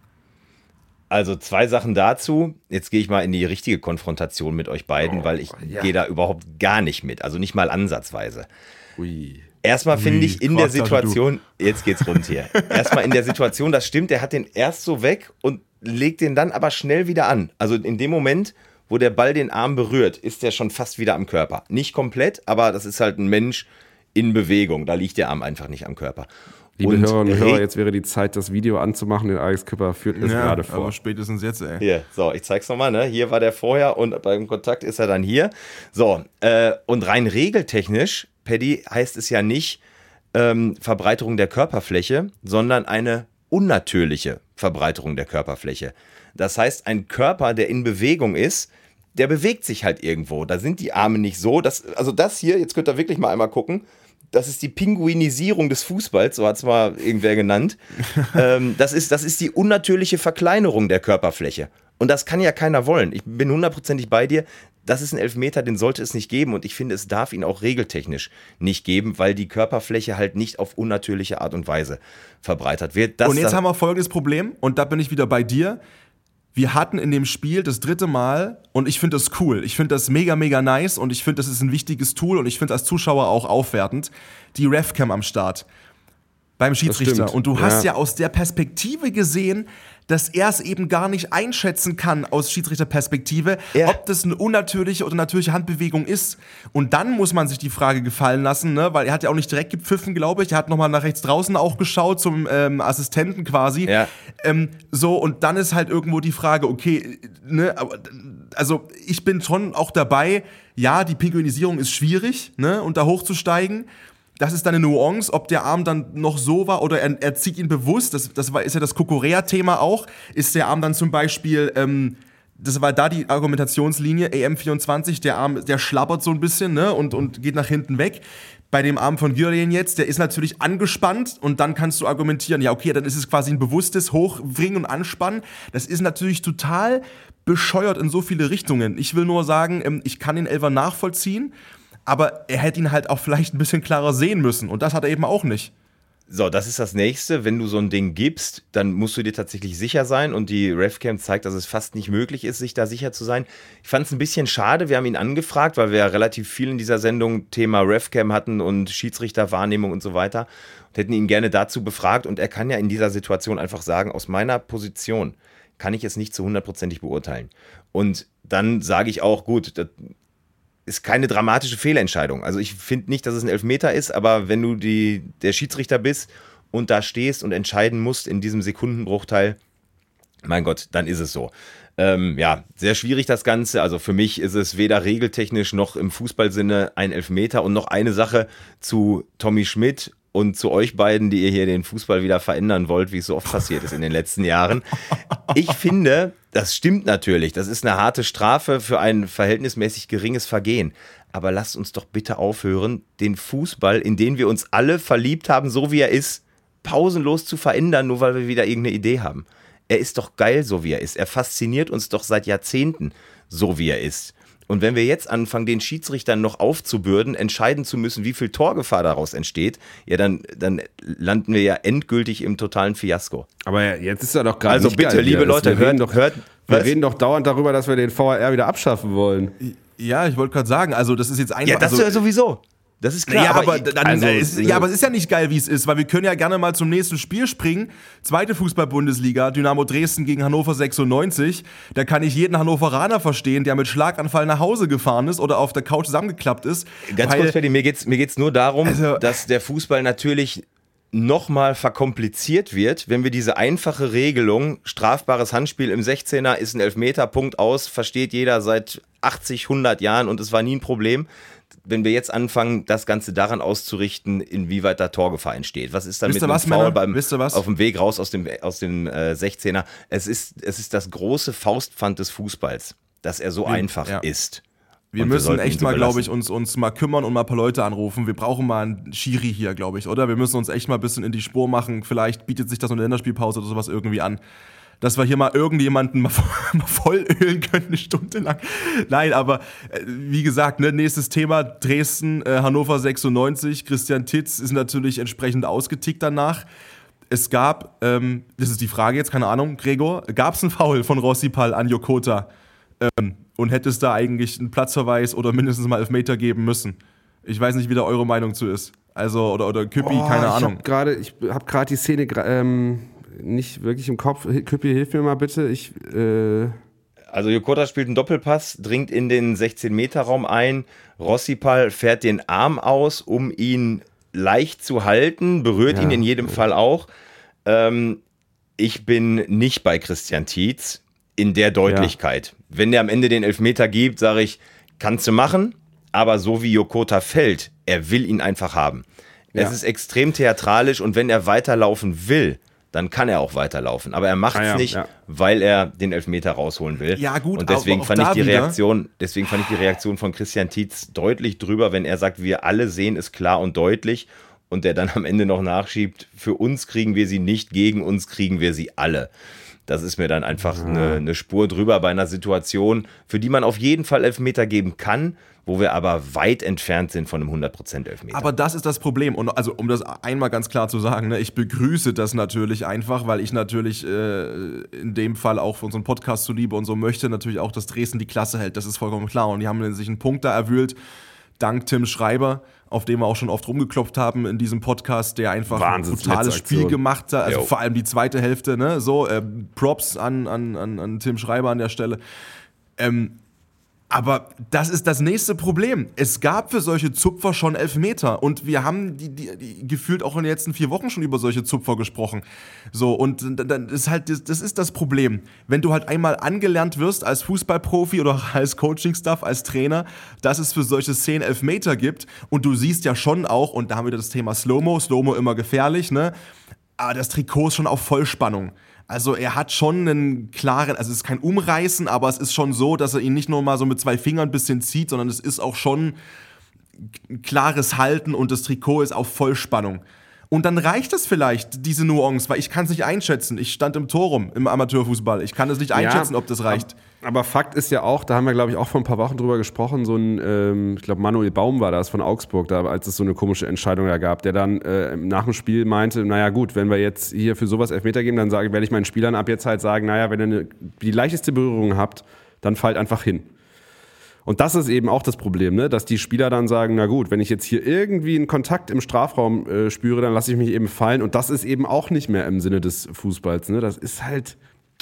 Also zwei Sachen dazu. Jetzt gehe ich mal in die richtige Konfrontation mit euch beiden, oh, weil ich ja. gehe da überhaupt gar nicht mit, also nicht mal ansatzweise. Ui. Erstmal finde ich in der Situation, jetzt geht's rund hier, erstmal in der Situation, das stimmt, der hat den erst so weg und legt den dann aber schnell wieder an. Also in dem Moment, wo der Ball den Arm berührt, ist der schon fast wieder am Körper. Nicht komplett, aber das ist halt ein Mensch in Bewegung. Da liegt der Arm einfach nicht am Körper. Liebe und Hörerinnen und Hörer, jetzt wäre die Zeit, das Video anzumachen. Den Alex Küpper führt es ja, gerade vor. Aber spätestens jetzt, ey. Hier, so, ich zeig's nochmal, ne? Hier war der vorher und beim Kontakt ist er dann hier. So, äh, und rein regeltechnisch, Paddy, heißt es ja nicht ähm, Verbreiterung der Körperfläche, sondern eine unnatürliche Verbreiterung der Körperfläche. Das heißt, ein Körper, der in Bewegung ist, der bewegt sich halt irgendwo. Da sind die Arme nicht so. Das, also das hier, jetzt könnt ihr wirklich mal einmal gucken, das ist die Pinguinisierung des Fußballs, so hat es mal irgendwer genannt. ähm, das ist, das ist die unnatürliche Verkleinerung der Körperfläche. Und das kann ja keiner wollen. Ich bin hundertprozentig bei dir. Das ist ein Elfmeter, den sollte es nicht geben. Und ich finde, es darf ihn auch regeltechnisch nicht geben, weil die Körperfläche halt nicht auf unnatürliche Art und Weise verbreitert wird. Das und jetzt haben wir folgendes Problem, und da bin ich wieder bei dir. Wir hatten in dem Spiel das dritte Mal, und ich finde das cool, ich finde das mega, mega nice und ich finde, das ist ein wichtiges Tool und ich finde als Zuschauer auch aufwertend, die Refcam am Start beim Schiedsrichter. Und du hast ja. ja aus der Perspektive gesehen, dass er es eben gar nicht einschätzen kann aus Schiedsrichterperspektive, ja. ob das eine unnatürliche oder natürliche Handbewegung ist. Und dann muss man sich die Frage gefallen lassen, ne? Weil er hat ja auch nicht direkt gepfiffen, glaube ich. Er hat nochmal nach rechts draußen auch geschaut, zum ähm, Assistenten quasi. Ja. Ähm, so, und dann ist halt irgendwo die Frage, okay, ne, also ich bin schon auch dabei, ja, die Pinguinisierung ist schwierig, ne, und da hochzusteigen. Das ist dann eine Nuance, ob der Arm dann noch so war oder er, er zieht ihn bewusst. Das, das war, ist ja das Kukurea-Thema auch. Ist der Arm dann zum Beispiel, ähm, das war da die Argumentationslinie, A M vierundzwanzig, der Arm, der schlabbert so ein bisschen, ne, und, und geht nach hinten weg. Bei dem Arm von Gürjen jetzt, der ist natürlich angespannt und dann kannst du argumentieren, ja okay, dann ist es quasi ein bewusstes Hochbringen und Anspannen. Das ist natürlich total bescheuert in so viele Richtungen. Ich will nur sagen, ähm, ich kann den Elfer nachvollziehen, aber er hätte ihn halt auch vielleicht ein bisschen klarer sehen müssen. Und das hat er eben auch nicht. So, das ist das Nächste. Wenn du so ein Ding gibst, dann musst du dir tatsächlich sicher sein und die RevCam zeigt, dass es fast nicht möglich ist, sich da sicher zu sein. Ich fand es ein bisschen schade, wir haben ihn angefragt, weil wir ja relativ viel in dieser Sendung Thema RevCam hatten und Schiedsrichterwahrnehmung und so weiter und hätten ihn gerne dazu befragt und er kann ja in dieser Situation einfach sagen, aus meiner Position kann ich es nicht zu hundertprozentig beurteilen. Und dann sage ich auch, gut, das ist keine dramatische Fehlentscheidung. Also ich finde nicht, dass es ein Elfmeter ist, aber wenn du die, der Schiedsrichter bist und da stehst und entscheiden musst in diesem Sekundenbruchteil, mein Gott, dann ist es so. Ähm, ja, sehr schwierig das Ganze. Also für mich ist es weder regeltechnisch noch im Fußballsinne ein Elfmeter. Und noch eine Sache zu Tommy Schmidt und zu euch beiden, die ihr hier den Fußball wieder verändern wollt, wie es so oft passiert ist in den letzten Jahren. Ich finde, das stimmt natürlich, das ist eine harte Strafe für ein verhältnismäßig geringes Vergehen. Aber lasst uns doch bitte aufhören, den Fußball, in den wir uns alle verliebt haben, so wie er ist, pausenlos zu verändern, nur weil wir wieder irgendeine Idee haben. Er ist doch geil, so wie er ist. Er fasziniert uns doch seit Jahrzehnten, so wie er ist. Und wenn wir jetzt anfangen, den Schiedsrichtern noch aufzubürden, entscheiden zu müssen, wie viel Torgefahr daraus entsteht, ja, dann, dann landen wir ja endgültig im totalen Fiasko. Aber jetzt ist er doch gerade Also nicht bitte, geil, liebe das, Leute, wir hört, reden doch, hört, wir was? reden doch dauernd darüber, dass wir den V A R wieder abschaffen wollen. Ja, ich wollte gerade sagen, also das ist jetzt einfach... Ja, das also, ist ja sowieso. Das ist klar. Ja, aber, aber, dann, also, ist, ja, aber es ist ja nicht geil, wie es ist, weil wir können ja gerne mal zum nächsten Spiel springen. Zweite Fußball-Bundesliga, Dynamo Dresden gegen Hannover sechsundneunzig. Da kann ich jeden Hannoveraner verstehen, der mit Schlaganfall nach Hause gefahren ist oder auf der Couch zusammengeklappt ist. Ganz weil, kurz, Ferdi, mir geht's, mir geht's nur darum, Also- dass der Fußball natürlich nochmal verkompliziert wird, wenn wir diese einfache Regelung, strafbares Handspiel im sechzehner ist ein Elfmeter, Punkt aus, versteht jeder seit achtzig, hundert Jahren und es war nie ein Problem. Wenn wir jetzt anfangen, das Ganze daran auszurichten, inwieweit da Torgefahr entsteht. Was ist dann Wisst mit ihr einem was, Foul Männer? beim, Wisst ihr was? auf dem Weg raus aus dem, aus dem äh, sechzehner? Es ist, es ist das große Faustpfand des Fußballs, dass er so Wir- einfach ja. ist. Wir Und müssen sollten ihn echt so mal, glaube ich, belassen. uns, uns mal kümmern und mal ein paar Leute anrufen. Wir brauchen mal einen Schiri hier, glaube ich, oder? Wir müssen uns echt mal ein bisschen in die Spur machen. Vielleicht bietet sich das in der Länderspielpause oder sowas irgendwie an. Dass wir hier mal irgendjemanden mal, mal vollölen können, eine Stunde lang. Nein, aber äh, wie gesagt, ne, nächstes Thema, Dresden, äh, Hannover sechsundneunzig. Christian Titz ist natürlich entsprechend ausgetickt danach. Es gab, ähm, das ist die Frage jetzt, keine Ahnung, Gregor, gab es einen Foul von Rossipal an Jokota? Ähm, und hätte es da eigentlich einen Platzverweis oder mindestens mal Elfmeter geben müssen? Ich weiß nicht, wie da eure Meinung zu ist. Also, oder, oder Küppi, Oh, keine ich Ahnung. Hab grade, ich habe gerade die Szene gra- ähm, nicht wirklich im Kopf. Küppi, hilf mir mal bitte. Ich, äh Also Jokota spielt einen Doppelpass, dringt in den sechzehn-Meter-Raum ein. Rossipal fährt den Arm aus, um ihn leicht zu halten, berührt Ja. ihn in jedem Fall auch. Ähm, ich bin nicht bei Christian Tietz in der Deutlichkeit. Wenn der am Ende den Elfmeter gibt, sage ich, kannst du machen, aber so wie Jokota fällt, er will ihn einfach haben. Ja. Es ist extrem theatralisch und wenn er weiterlaufen will, dann kann er auch weiterlaufen. Aber er macht es Ah ja, nicht, ja. weil er den Elfmeter rausholen will. Ja, gut, und deswegen aber auch fand ich da die wieder- Reaktion, deswegen fand ich die Reaktion von Christian Tietz deutlich drüber, wenn er sagt, wir alle sehen es klar und deutlich und der dann am Ende noch nachschiebt, für uns kriegen wir sie nicht, gegen uns kriegen wir sie alle. Das ist mir dann einfach eine, eine Spur drüber bei einer Situation, für die man auf jeden Fall Elfmeter geben kann, wo wir aber weit entfernt sind von einem hundert Prozent Elfmeter. Aber das ist das Problem. Und also, um das einmal ganz klar zu sagen, ne, ich begrüße das natürlich einfach, weil ich natürlich äh, in dem Fall auch für unseren Podcast zuliebe und so möchte natürlich auch, dass Dresden die Klasse hält. Das ist vollkommen klar. Und die haben sich einen Punkt da erwühlt, dank Tim Schreiber, auf dem wir auch schon oft rumgeklopft haben in diesem Podcast, der einfach ein Wahnsinns brutales letzte Spiel Aktion. gemacht hat. Also Jo. vor allem die zweite Hälfte, ne? So, äh, Props an, an, an, an Tim Schreiber an der Stelle. Ähm, Aber das ist das nächste Problem. Es gab für solche Zupfer schon Elfmeter und wir haben die, die, die gefühlt auch in den letzten vier Wochen schon über solche Zupfer gesprochen. So, und dann ist halt, das, das ist das Problem. Wenn du halt einmal angelernt wirst als Fußballprofi oder als Coaching-Staff, als Trainer, dass es für solche Szenen Elfmeter gibt und du siehst ja schon auch, und da haben wir das Thema Slow-Mo, Slow-Mo immer gefährlich, ne? Aber das Trikot ist schon auf Vollspannung. Also er hat schon einen klaren, also es ist kein Umreißen, aber es ist schon so, dass er ihn nicht nur mal so mit zwei Fingern ein bisschen zieht, sondern es ist auch schon ein klares Halten und das Trikot ist auf Vollspannung. Und dann reicht es vielleicht, diese Nuance, weil ich kann es nicht einschätzen. Ich stand im Tor rum im Amateurfußball. Ich kann es nicht einschätzen, ja, ob das reicht. Aber Fakt ist ja auch, da haben wir, glaube ich, auch vor ein paar Wochen drüber gesprochen, so ein, ähm, ich glaube, Manuel Baum war das von Augsburg, da, als es so eine komische Entscheidung da gab, der dann äh, nach dem Spiel meinte, naja gut, wenn wir jetzt hier für sowas Elfmeter geben, dann sage, werde ich meinen Spielern ab jetzt halt sagen, naja, wenn ihr eine, die leichteste Berührung habt, dann fallt einfach hin. Und das ist eben auch das Problem, ne? Dass die Spieler dann sagen, na gut, wenn ich jetzt hier irgendwie einen Kontakt im Strafraum äh, spüre, dann lasse ich mich eben fallen. Und das ist eben auch nicht mehr im Sinne des Fußballs. Ne? Das ist halt...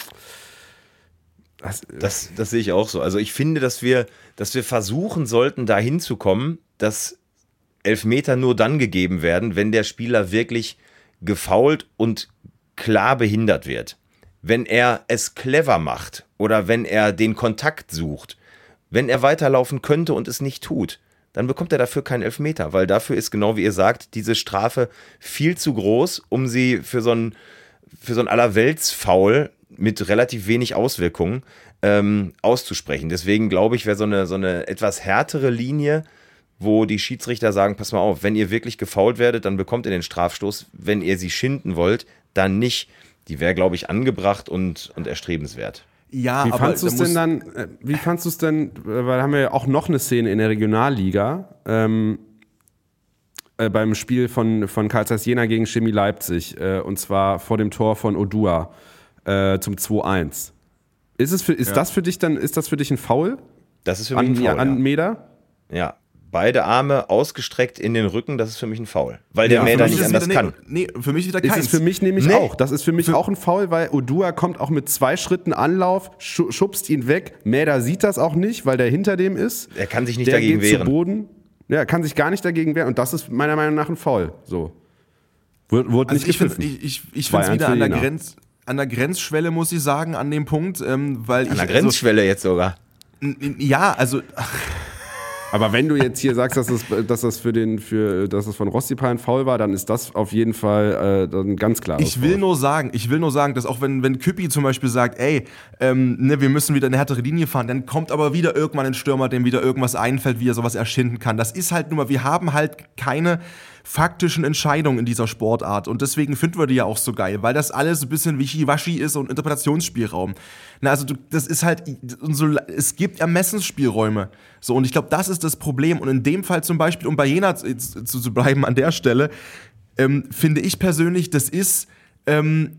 Das, das, das sehe ich auch so. Also ich finde, dass wir, dass wir versuchen sollten, da hinzukommen, dass Elfmeter nur dann gegeben werden, wenn der Spieler wirklich gefoult und klar behindert wird. Wenn er es clever macht oder wenn er den Kontakt sucht. Wenn er weiterlaufen könnte und es nicht tut, dann bekommt er dafür keinen Elfmeter, weil dafür ist, genau wie ihr sagt, diese Strafe viel zu groß, um sie für so ein, für so ein Allerweltsfoul mit relativ wenig Auswirkungen ähm, auszusprechen. Deswegen glaube ich, wäre so eine, so eine etwas härtere Linie, wo die Schiedsrichter sagen, pass mal auf, wenn ihr wirklich gefoult werdet, dann bekommt ihr den Strafstoß. Wenn ihr sie schinden wollt, dann nicht. Die wäre, glaube ich, angebracht und, und erstrebenswert. Ja, wie aber fandst du es da denn dann, äh, wie fandst du es denn, weil da haben wir ja auch noch eine Szene in der Regionalliga, ähm, äh, beim Spiel von, von Carl Zeiss Jena gegen Chemie Leipzig, äh, und zwar vor dem Tor von Odua äh, zum zwei eins. Ist, es für, ist, ja. das für dich dann, ist das für dich ein Foul? Das ist für mich an, ein Foul, an ja. Mäder? Ja. Beide Arme ausgestreckt in den Rücken, das ist für mich ein Foul. Weil der ja, Mäder nicht anders wieder, kann. Nee, nee, für mich wieder keins. Ist es für mich nämlich nee. auch. Das ist für mich für auch ein Foul, weil Odua kommt auch mit zwei Schritten Anlauf, schubst ihn weg. Mäder sieht das auch nicht, weil der hinter dem ist. Er kann sich nicht der dagegen geht wehren. Zu Boden. Ja, er kann sich gar nicht dagegen wehren. Und das ist meiner Meinung nach ein Foul. So. Wurde, wurde also nicht ich gepfiffen. Find, ich ich, ich finde es wieder an der, Grenz, an der Grenzschwelle, muss ich sagen, an dem Punkt. Ähm, weil an ich, der Grenzschwelle also, jetzt sogar. Ja, also... Aber wenn du jetzt hier sagst, dass das, dass das für den, für, dass das von Rostipa ein Foul war, dann ist das auf jeden Fall äh, dann ganz klar. Ich will nur sagen, ich will nur sagen, dass auch wenn, wenn Küppi zum Beispiel sagt, ey, ähm, ne, wir müssen wieder eine härtere Linie fahren, dann kommt aber wieder irgendwann ein Stürmer, dem wieder irgendwas einfällt, wie er sowas erschinden kann. Das ist halt nur mal, wir haben halt keine faktischen Entscheidungen in dieser Sportart und deswegen finden wir die ja auch so geil, weil das alles ein bisschen Wischiwaschi ist und Interpretationsspielraum. Na, also du, das ist halt, so, es gibt Ermessensspielräume. So, und ich glaube, das ist das Problem. Und in dem Fall zum Beispiel, um bei Jena zu, zu, zu bleiben an der Stelle, ähm, finde ich persönlich, das ist ähm,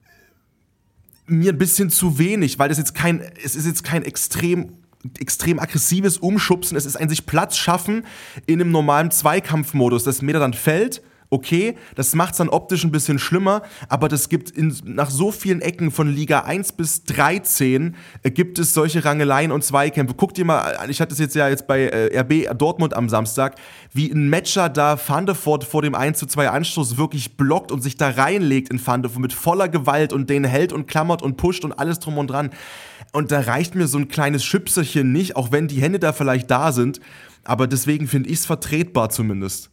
mir ein bisschen zu wenig, weil das jetzt kein, es ist jetzt kein extrem extrem aggressives Umschubsen, es ist ein sich Platz schaffen in einem normalen Zweikampfmodus, dass Mäder dann fällt, okay, das macht es dann optisch ein bisschen schlimmer, aber das gibt in, nach so vielen Ecken von Liga eins bis dreizehn äh, gibt es solche Rangeleien und Zweikämpfe. Guck dir mal, ich hatte es jetzt ja jetzt bei äh, R B Dortmund am Samstag, wie ein Matcher da Van de Voort vor dem eins zu zwei Anstoß wirklich blockt und sich da reinlegt in Van de Voort mit voller Gewalt und den hält und klammert und pusht und alles drum und dran. Und da reicht mir so ein kleines Schüpserchen nicht, auch wenn die Hände da vielleicht da sind. Aber deswegen finde ich es vertretbar zumindest.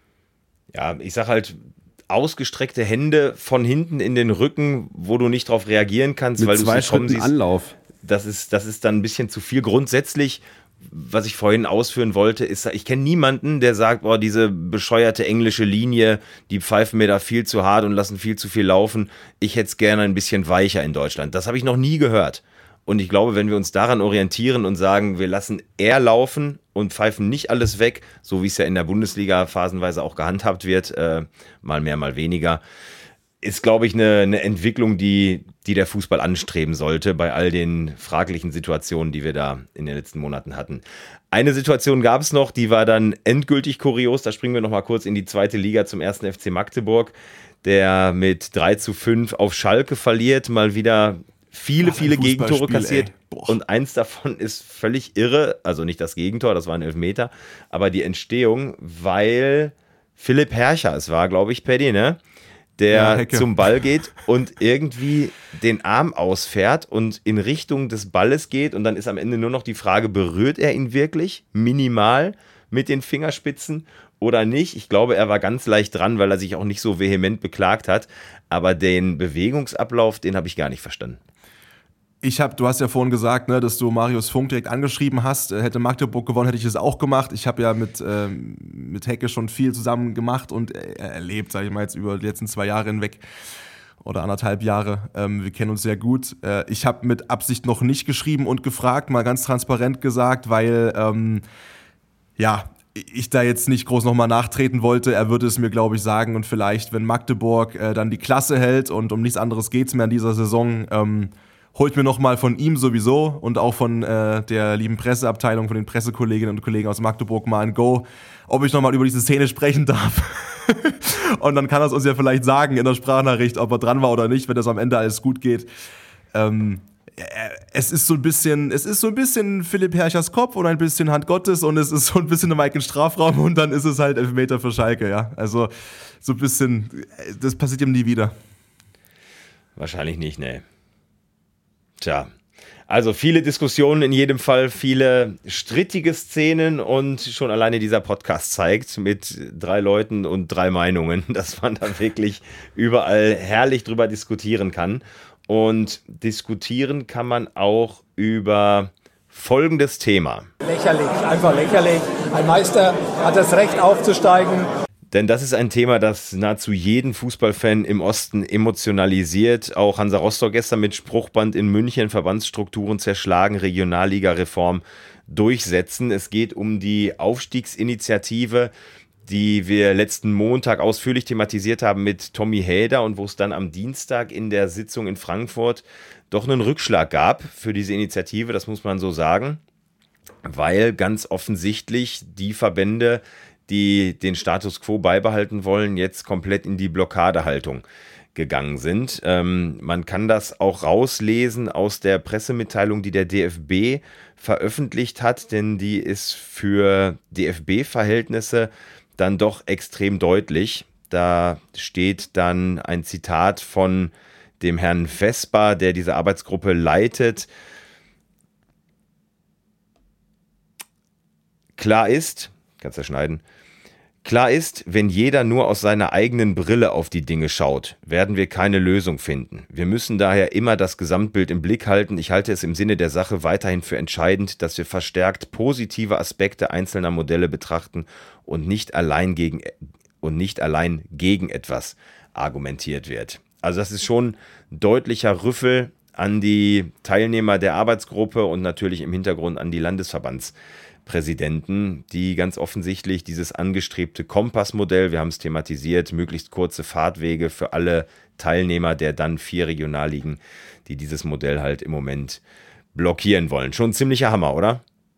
Ja, ich sag halt, ausgestreckte Hände von hinten in den Rücken, wo du nicht drauf reagieren kannst, mit weil du zwei es kommen Schritten siehst. Anlauf. Das ist, das ist dann ein bisschen zu viel. Grundsätzlich, was ich vorhin ausführen wollte, ist, ich kenne niemanden, der sagt, boah, diese bescheuerte englische Linie, die pfeifen mir da viel zu hart und lassen viel zu viel laufen. Ich hätte es gerne ein bisschen weicher in Deutschland. Das habe ich noch nie gehört. Und ich glaube, wenn wir uns daran orientieren und sagen, wir lassen eher laufen und pfeifen nicht alles weg, so wie es ja in der Bundesliga phasenweise auch gehandhabt wird, äh, mal mehr, mal weniger, ist, glaube ich, eine, eine Entwicklung, die, die der Fußball anstreben sollte bei all den fraglichen Situationen, die wir da in den letzten Monaten hatten. Eine Situation gab es noch, die war dann endgültig kurios. Da springen wir noch mal kurz in die zweite Liga zum ersten F C Magdeburg, der mit drei zu fünf auf Schalke verliert, mal wieder viele, Ach, viele Gegentore kassiert. Und eins davon ist völlig irre. Also nicht das Gegentor, das war ein Elfmeter, aber die Entstehung, weil Philipp Herrcher, es war, glaube ich, Paddy, ne? Der ja, zum Ball geht und irgendwie den Arm ausfährt und in Richtung des Balles geht. Und dann ist am Ende nur noch die Frage, berührt er ihn wirklich minimal mit den Fingerspitzen oder nicht? Ich glaube, er war ganz leicht dran, weil er sich auch nicht so vehement beklagt hat. Aber den Bewegungsablauf, den habe ich gar nicht verstanden. Ich habe, du hast ja vorhin gesagt, ne, dass du Marius Funk direkt angeschrieben hast. Hätte Magdeburg gewonnen, hätte ich es auch gemacht. Ich habe ja mit, ähm, mit Hecke schon viel zusammen gemacht und äh, erlebt, sage ich mal jetzt über die letzten zwei Jahre hinweg oder anderthalb Jahre. Ähm, wir kennen uns sehr gut. Äh, ich habe mit Absicht noch nicht geschrieben und gefragt, mal ganz transparent gesagt, weil ähm, ja, ich da jetzt nicht groß nochmal nachtreten wollte. Er würde es mir, glaube ich, sagen. Und vielleicht, wenn Magdeburg äh, dann die Klasse hält und um nichts anderes geht es mehr in dieser Saison, ähm, holt mir nochmal von ihm sowieso und auch von äh, der lieben Presseabteilung, von den Pressekolleginnen und Kollegen aus Magdeburg mal ein Go, ob ich nochmal über diese Szene sprechen darf. Und dann kann er es uns ja vielleicht sagen in der Sprachnachricht, ob er dran war oder nicht, wenn das am Ende alles gut geht. Ähm, es ist so ein bisschen, es ist so ein bisschen Philipp Herrchers Kopf und ein bisschen Hand Gottes und es ist so ein bisschen der Mike in Strafraum und dann ist es halt Elfmeter für Schalke, ja. Also so ein bisschen, das passiert ihm nie wieder. Wahrscheinlich nicht, ne. Tja, also viele Diskussionen in jedem Fall, viele strittige Szenen und schon alleine dieser Podcast zeigt mit drei Leuten und drei Meinungen, dass man da wirklich überall herrlich drüber diskutieren kann. Und diskutieren kann man auch über folgendes Thema. Lächerlich, einfach lächerlich. Ein Meister hat das Recht aufzusteigen. Denn das ist ein Thema, das nahezu jeden Fußballfan im Osten emotionalisiert. Auch Hansa Rostock gestern mit Spruchband in München, Verbandsstrukturen zerschlagen, Regionalliga-Reform durchsetzen. Es geht um die Aufstiegsinitiative, die wir letzten Montag ausführlich thematisiert haben mit Tommy Häder und wo es dann am Dienstag in der Sitzung in Frankfurt doch einen Rückschlag gab für diese Initiative, das muss man so sagen, weil ganz offensichtlich die Verbände, die den Status quo beibehalten wollen, jetzt komplett in die Blockadehaltung gegangen sind. Ähm, man kann das auch rauslesen aus der Pressemitteilung, die der D F B veröffentlicht hat, denn die ist für D F B-Verhältnisse dann doch extrem deutlich. Da steht dann ein Zitat von dem Herrn Vesper, der diese Arbeitsgruppe leitet. Klar ist, kannst du schneiden, klar ist, wenn jeder nur aus seiner eigenen Brille auf die Dinge schaut, werden wir keine Lösung finden. Wir müssen daher immer das Gesamtbild im Blick halten. Ich halte es im Sinne der Sache weiterhin für entscheidend, dass wir verstärkt positive Aspekte einzelner Modelle betrachten und nicht allein gegen, und nicht allein gegen etwas argumentiert wird. Also das ist schon ein deutlicher Rüffel an die Teilnehmer der Arbeitsgruppe und natürlich im Hintergrund an die Landesverbandspräsidenten, die ganz offensichtlich dieses angestrebte Kompassmodell, wir haben es thematisiert, möglichst kurze Fahrtwege für alle Teilnehmer der dann vier Regionalligen, die dieses Modell halt im Moment blockieren wollen. Schon ein ziemlicher Hammer, oder?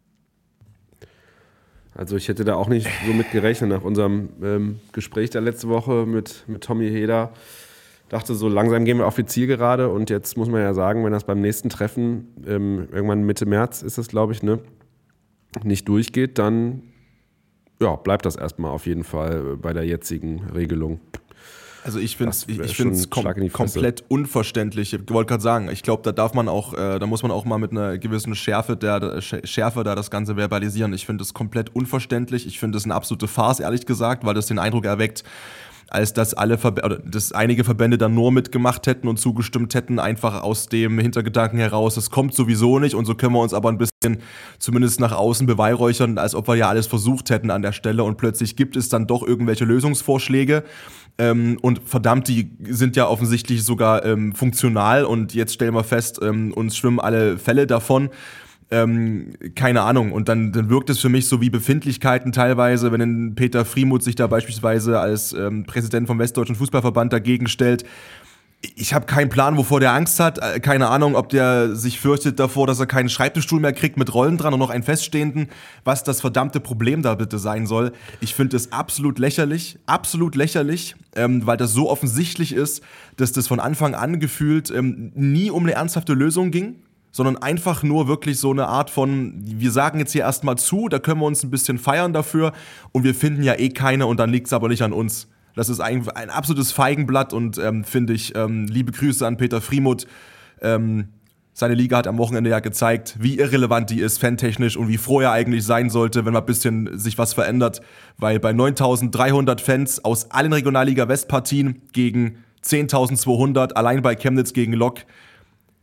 Also ich hätte da auch nicht so mit gerechnet nach unserem ähm, Gespräch da letzte Woche mit, mit Tommy Häder. Dachte so, langsam gehen wir auf die Zielgerade und jetzt muss man ja sagen, wenn das beim nächsten Treffen, ähm, irgendwann Mitte März ist das, glaube ich, ne, nicht durchgeht, dann ja, bleibt das erstmal auf jeden Fall bei der jetzigen Regelung. Also ich finde es ich, ich find's kom- komplett unverständlich. Ich wollte gerade sagen, ich glaube, da darf man auch, äh, da muss man auch mal mit einer gewissen Schärfe, der, Schärfe da das Ganze verbalisieren. Ich finde es komplett unverständlich. Ich finde es eine absolute Farce, ehrlich gesagt, weil das den Eindruck erweckt, als dass alle Verb- oder dass einige Verbände dann nur mitgemacht hätten und zugestimmt hätten, einfach aus dem Hintergedanken heraus, es kommt sowieso nicht und so können wir uns aber ein bisschen zumindest nach außen beweihräuchern, als ob wir ja alles versucht hätten an der Stelle und plötzlich gibt es dann doch irgendwelche Lösungsvorschläge ähm, und verdammt, die sind ja offensichtlich sogar ähm, funktional und jetzt stellen wir fest, ähm, uns schwimmen alle Fälle davon. Ähm, keine Ahnung. Und dann, dann wirkt es für mich so wie Befindlichkeiten teilweise, wenn ein Peter Friemuth sich da beispielsweise als ähm, Präsident vom Westdeutschen Fußballverband dagegen stellt. Ich habe keinen Plan, wovor der Angst hat. Keine Ahnung, ob der sich fürchtet davor, dass er keinen Schreibtischstuhl mehr kriegt mit Rollen dran und noch einen feststehenden, was das verdammte Problem da bitte sein soll. Ich finde es absolut lächerlich, absolut lächerlich, ähm, weil das so offensichtlich ist, dass das von Anfang an gefühlt ähm, nie um eine ernsthafte Lösung ging, sondern einfach nur wirklich so eine Art von, wir sagen jetzt hier erstmal zu, da können wir uns ein bisschen feiern dafür und wir finden ja eh keine und dann liegt es aber nicht an uns. Das ist ein, ein absolutes Feigenblatt und ähm, finde ich, ähm, liebe Grüße an Peter Friemuth. Ähm, seine Liga hat am Wochenende ja gezeigt, wie irrelevant die ist, fantechnisch und wie froh er eigentlich sein sollte, wenn mal ein bisschen sich was verändert. Weil bei neuntausenddreihundert Fans aus allen Regionalliga-West-Partien gegen zehntausendzweihundert, allein bei Chemnitz gegen Lok,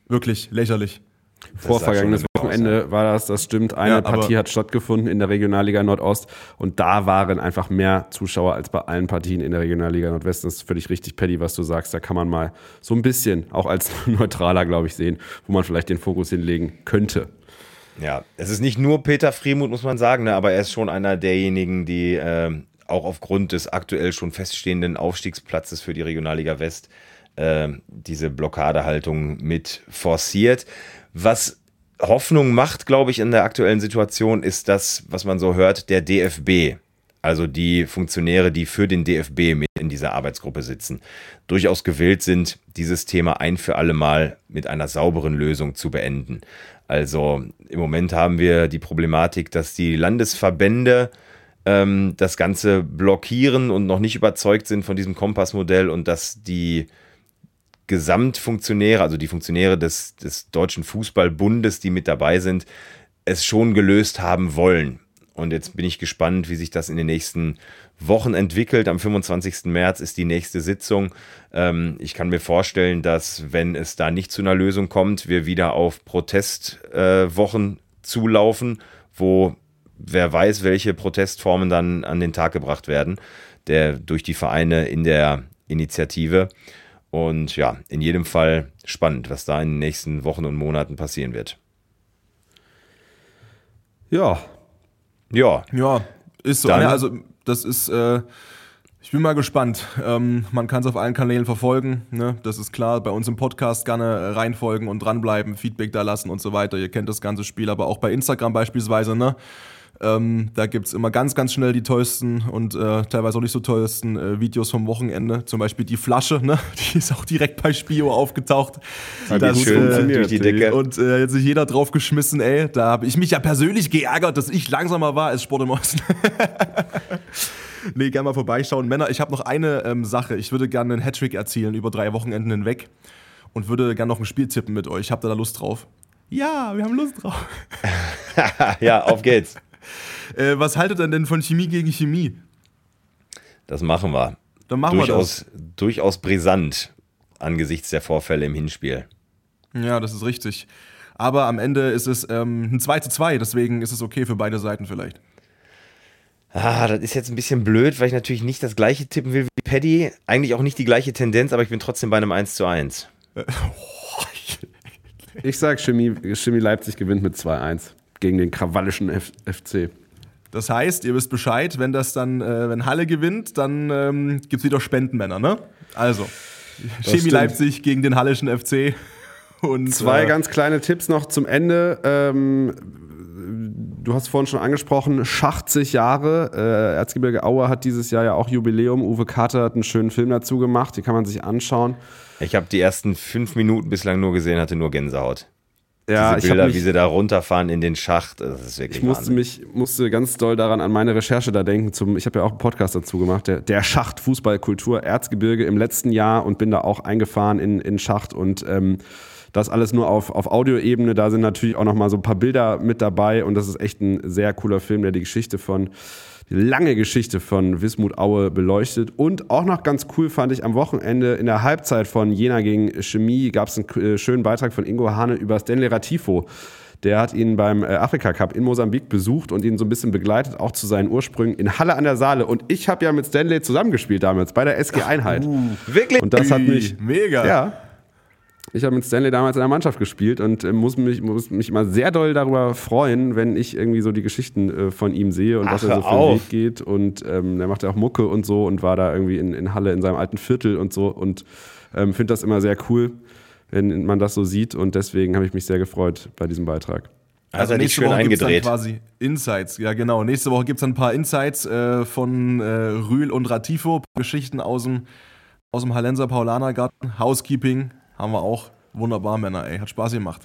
Wirklich lächerlich. Vorvergangenes Wochenende aus, war das, das stimmt. Eine ja, Partie hat stattgefunden in der Regionalliga Nordost und da waren einfach mehr Zuschauer als bei allen Partien in der Regionalliga Nordwest. Das ist völlig richtig, Paddy, was du sagst. Da kann man mal so ein bisschen, auch als Neutraler, glaube ich, sehen, wo man vielleicht den Fokus hinlegen könnte. Ja, es ist nicht nur Peter Friemuth, muss man sagen, ne, aber er ist schon einer derjenigen, die äh, auch aufgrund des aktuell schon feststehenden Aufstiegsplatzes für die Regionalliga West äh, diese Blockadehaltung mit forciert. Was Hoffnung macht, glaube ich, in der aktuellen Situation, ist das, was man so hört, der D F B. Also die Funktionäre, die für den D F B mit in dieser Arbeitsgruppe sitzen, durchaus gewillt sind, dieses Thema ein für alle Mal mit einer sauberen Lösung zu beenden. Also im Moment haben wir die Problematik, dass die Landesverbände ähm, das Ganze blockieren und noch nicht überzeugt sind von diesem Kompassmodell und dass die Gesamtfunktionäre, also die Funktionäre des, des Deutschen Fußballbundes, die mit dabei sind, es schon gelöst haben wollen. Und jetzt bin ich gespannt, wie sich das in den nächsten Wochen entwickelt. Am fünfundzwanzigsten März ist die nächste Sitzung. Ähm, ich kann mir vorstellen, dass, wenn es da nicht zu einer Lösung kommt, wir wieder auf Protestwochen äh, zulaufen, wo wer weiß, welche Protestformen dann an den Tag gebracht werden, der durch die Vereine in der Initiative. Und ja, in jedem Fall spannend, was da in den nächsten Wochen und Monaten passieren wird. Ja. Ja. Ja, ist so. Dann, ja, also das ist, äh, ich bin mal gespannt. Ähm, man kann es auf allen Kanälen verfolgen, ne? Das ist klar. Bei uns im Podcast gerne reinfolgen und dranbleiben, Feedback da lassen und so weiter. Ihr kennt das ganze Spiel, aber auch bei Instagram beispielsweise, ne? Ähm, da gibt es immer ganz, ganz schnell die tollsten und äh, teilweise auch nicht so tollsten äh, Videos vom Wochenende. Zum Beispiel die Flasche, ne? Die ist auch direkt bei Spio aufgetaucht. Hat das schön äh, durch die Decke. Und äh, hat sich jeder drauf geschmissen, ey. Da habe ich mich ja persönlich geärgert, dass ich langsamer war als Sport im Osten. Nee, gerne mal vorbeischauen. Männer, ich habe noch eine ähm, Sache. Ich würde gerne einen Hattrick erzielen über drei Wochenenden hinweg und würde gerne noch ein Spiel tippen mit euch. Habt ihr da Lust drauf? Ja, wir haben Lust drauf. Ja, auf geht's. Äh, was haltet ihr denn von Chemie gegen Chemie? Das machen wir. Dann machen durchaus, wir das. Durchaus brisant angesichts der Vorfälle im Hinspiel. Ja, das ist richtig. Aber am Ende ist es ähm, ein zwei zu zwei, deswegen ist es okay für beide Seiten vielleicht. Ah, das ist jetzt ein bisschen blöd, weil ich natürlich nicht das gleiche tippen will wie Paddy. Eigentlich auch nicht die gleiche Tendenz, aber ich bin trotzdem bei einem eins zu eins. Ich sag, Chemie, Chemie Leipzig gewinnt mit zwei eins. Gegen den krawallischen F- FC. Das heißt, ihr wisst Bescheid, wenn das dann, äh, wenn Halle gewinnt, dann ähm, gibt es wieder Spendenmänner, ne? Also, das Chemie stimmt. Leipzig gegen den hallischen F C. Und, Zwei äh, ganz kleine Tipps noch zum Ende. Ähm, du hast vorhin schon angesprochen, achtzig Jahre. Äh, Erzgebirge Aue hat dieses Jahr ja auch Jubiläum. Uwe Kater hat einen schönen Film dazu gemacht, die kann man sich anschauen. Ich habe die ersten fünf Minuten bislang nur gesehen, hatte nur Gänsehaut. Ja, Diese Bilder, mich, wie sie da runterfahren in den Schacht, das ist wirklich Ich musste mich musste ganz doll daran an meine Recherche da denken. Zum, ich habe ja auch einen Podcast dazu gemacht, der, der Schacht Fußballkultur Erzgebirge im letzten Jahr und bin da auch eingefahren in, in Schacht und ähm, das alles nur auf, auf Audioebene. Da sind natürlich auch noch mal so ein paar Bilder mit dabei und das ist echt ein sehr cooler Film, der die Geschichte von die lange Geschichte von Wismut Aue beleuchtet. Und auch noch ganz cool fand ich am Wochenende in der Halbzeit von Jena gegen Chemie gab es einen äh, schönen Beitrag von Ingo Hane über Stanley Ratifo. Der hat ihn beim äh, Afrika-Cup in Mosambik besucht und ihn so ein bisschen begleitet, auch zu seinen Ursprüngen in Halle an der Saale. Und ich habe ja mit Stanley zusammengespielt damals bei der S G Einheit. Uh, wirklich? Und das hat mich mega. Ja. Ich habe mit Stanley damals in der Mannschaft gespielt und äh, muss, mich, muss mich immer sehr doll darüber freuen, wenn ich irgendwie so die Geschichten äh, von ihm sehe und Ach, was er so für einen Weg geht. Und ähm, der macht ja auch Mucke und so und war da irgendwie in, in Halle in seinem alten Viertel und so. Und ähm, finde das immer sehr cool, wenn man das so sieht. Und deswegen habe ich mich sehr gefreut bei diesem Beitrag. Also, also nächste Woche gibt es dann quasi Insights. Ja, genau. Nächste Woche gibt es dann ein paar Insights äh, von äh, Rühl und Ratifo. Geschichten aus dem, aus dem Hallenser Paulanergarten. Housekeeping. Haben wir auch. Wunderbar, Männer, ey. Hat Spaß gemacht.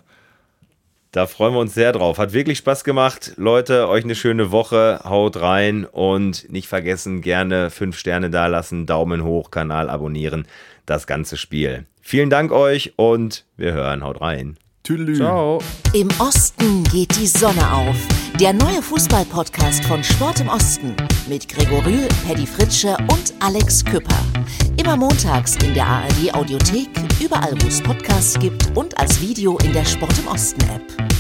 Da freuen wir uns sehr drauf. Hat wirklich Spaß gemacht. Leute, euch eine schöne Woche. Haut rein und nicht vergessen, gerne fünf Sterne dalassen, Daumen hoch, Kanal abonnieren, das ganze Spiel. Vielen Dank euch und wir hören. Haut rein. Tüdelü. Ciao. Im Osten geht die Sonne auf. Der neue Fußball-Podcast von Sport im Osten mit Gregor Rühl, Paddy Fritsche und Alex Küpper. Immer montags in der A R D Audiothek, überall wo es Podcasts gibt und als Video in der Sport im Osten App.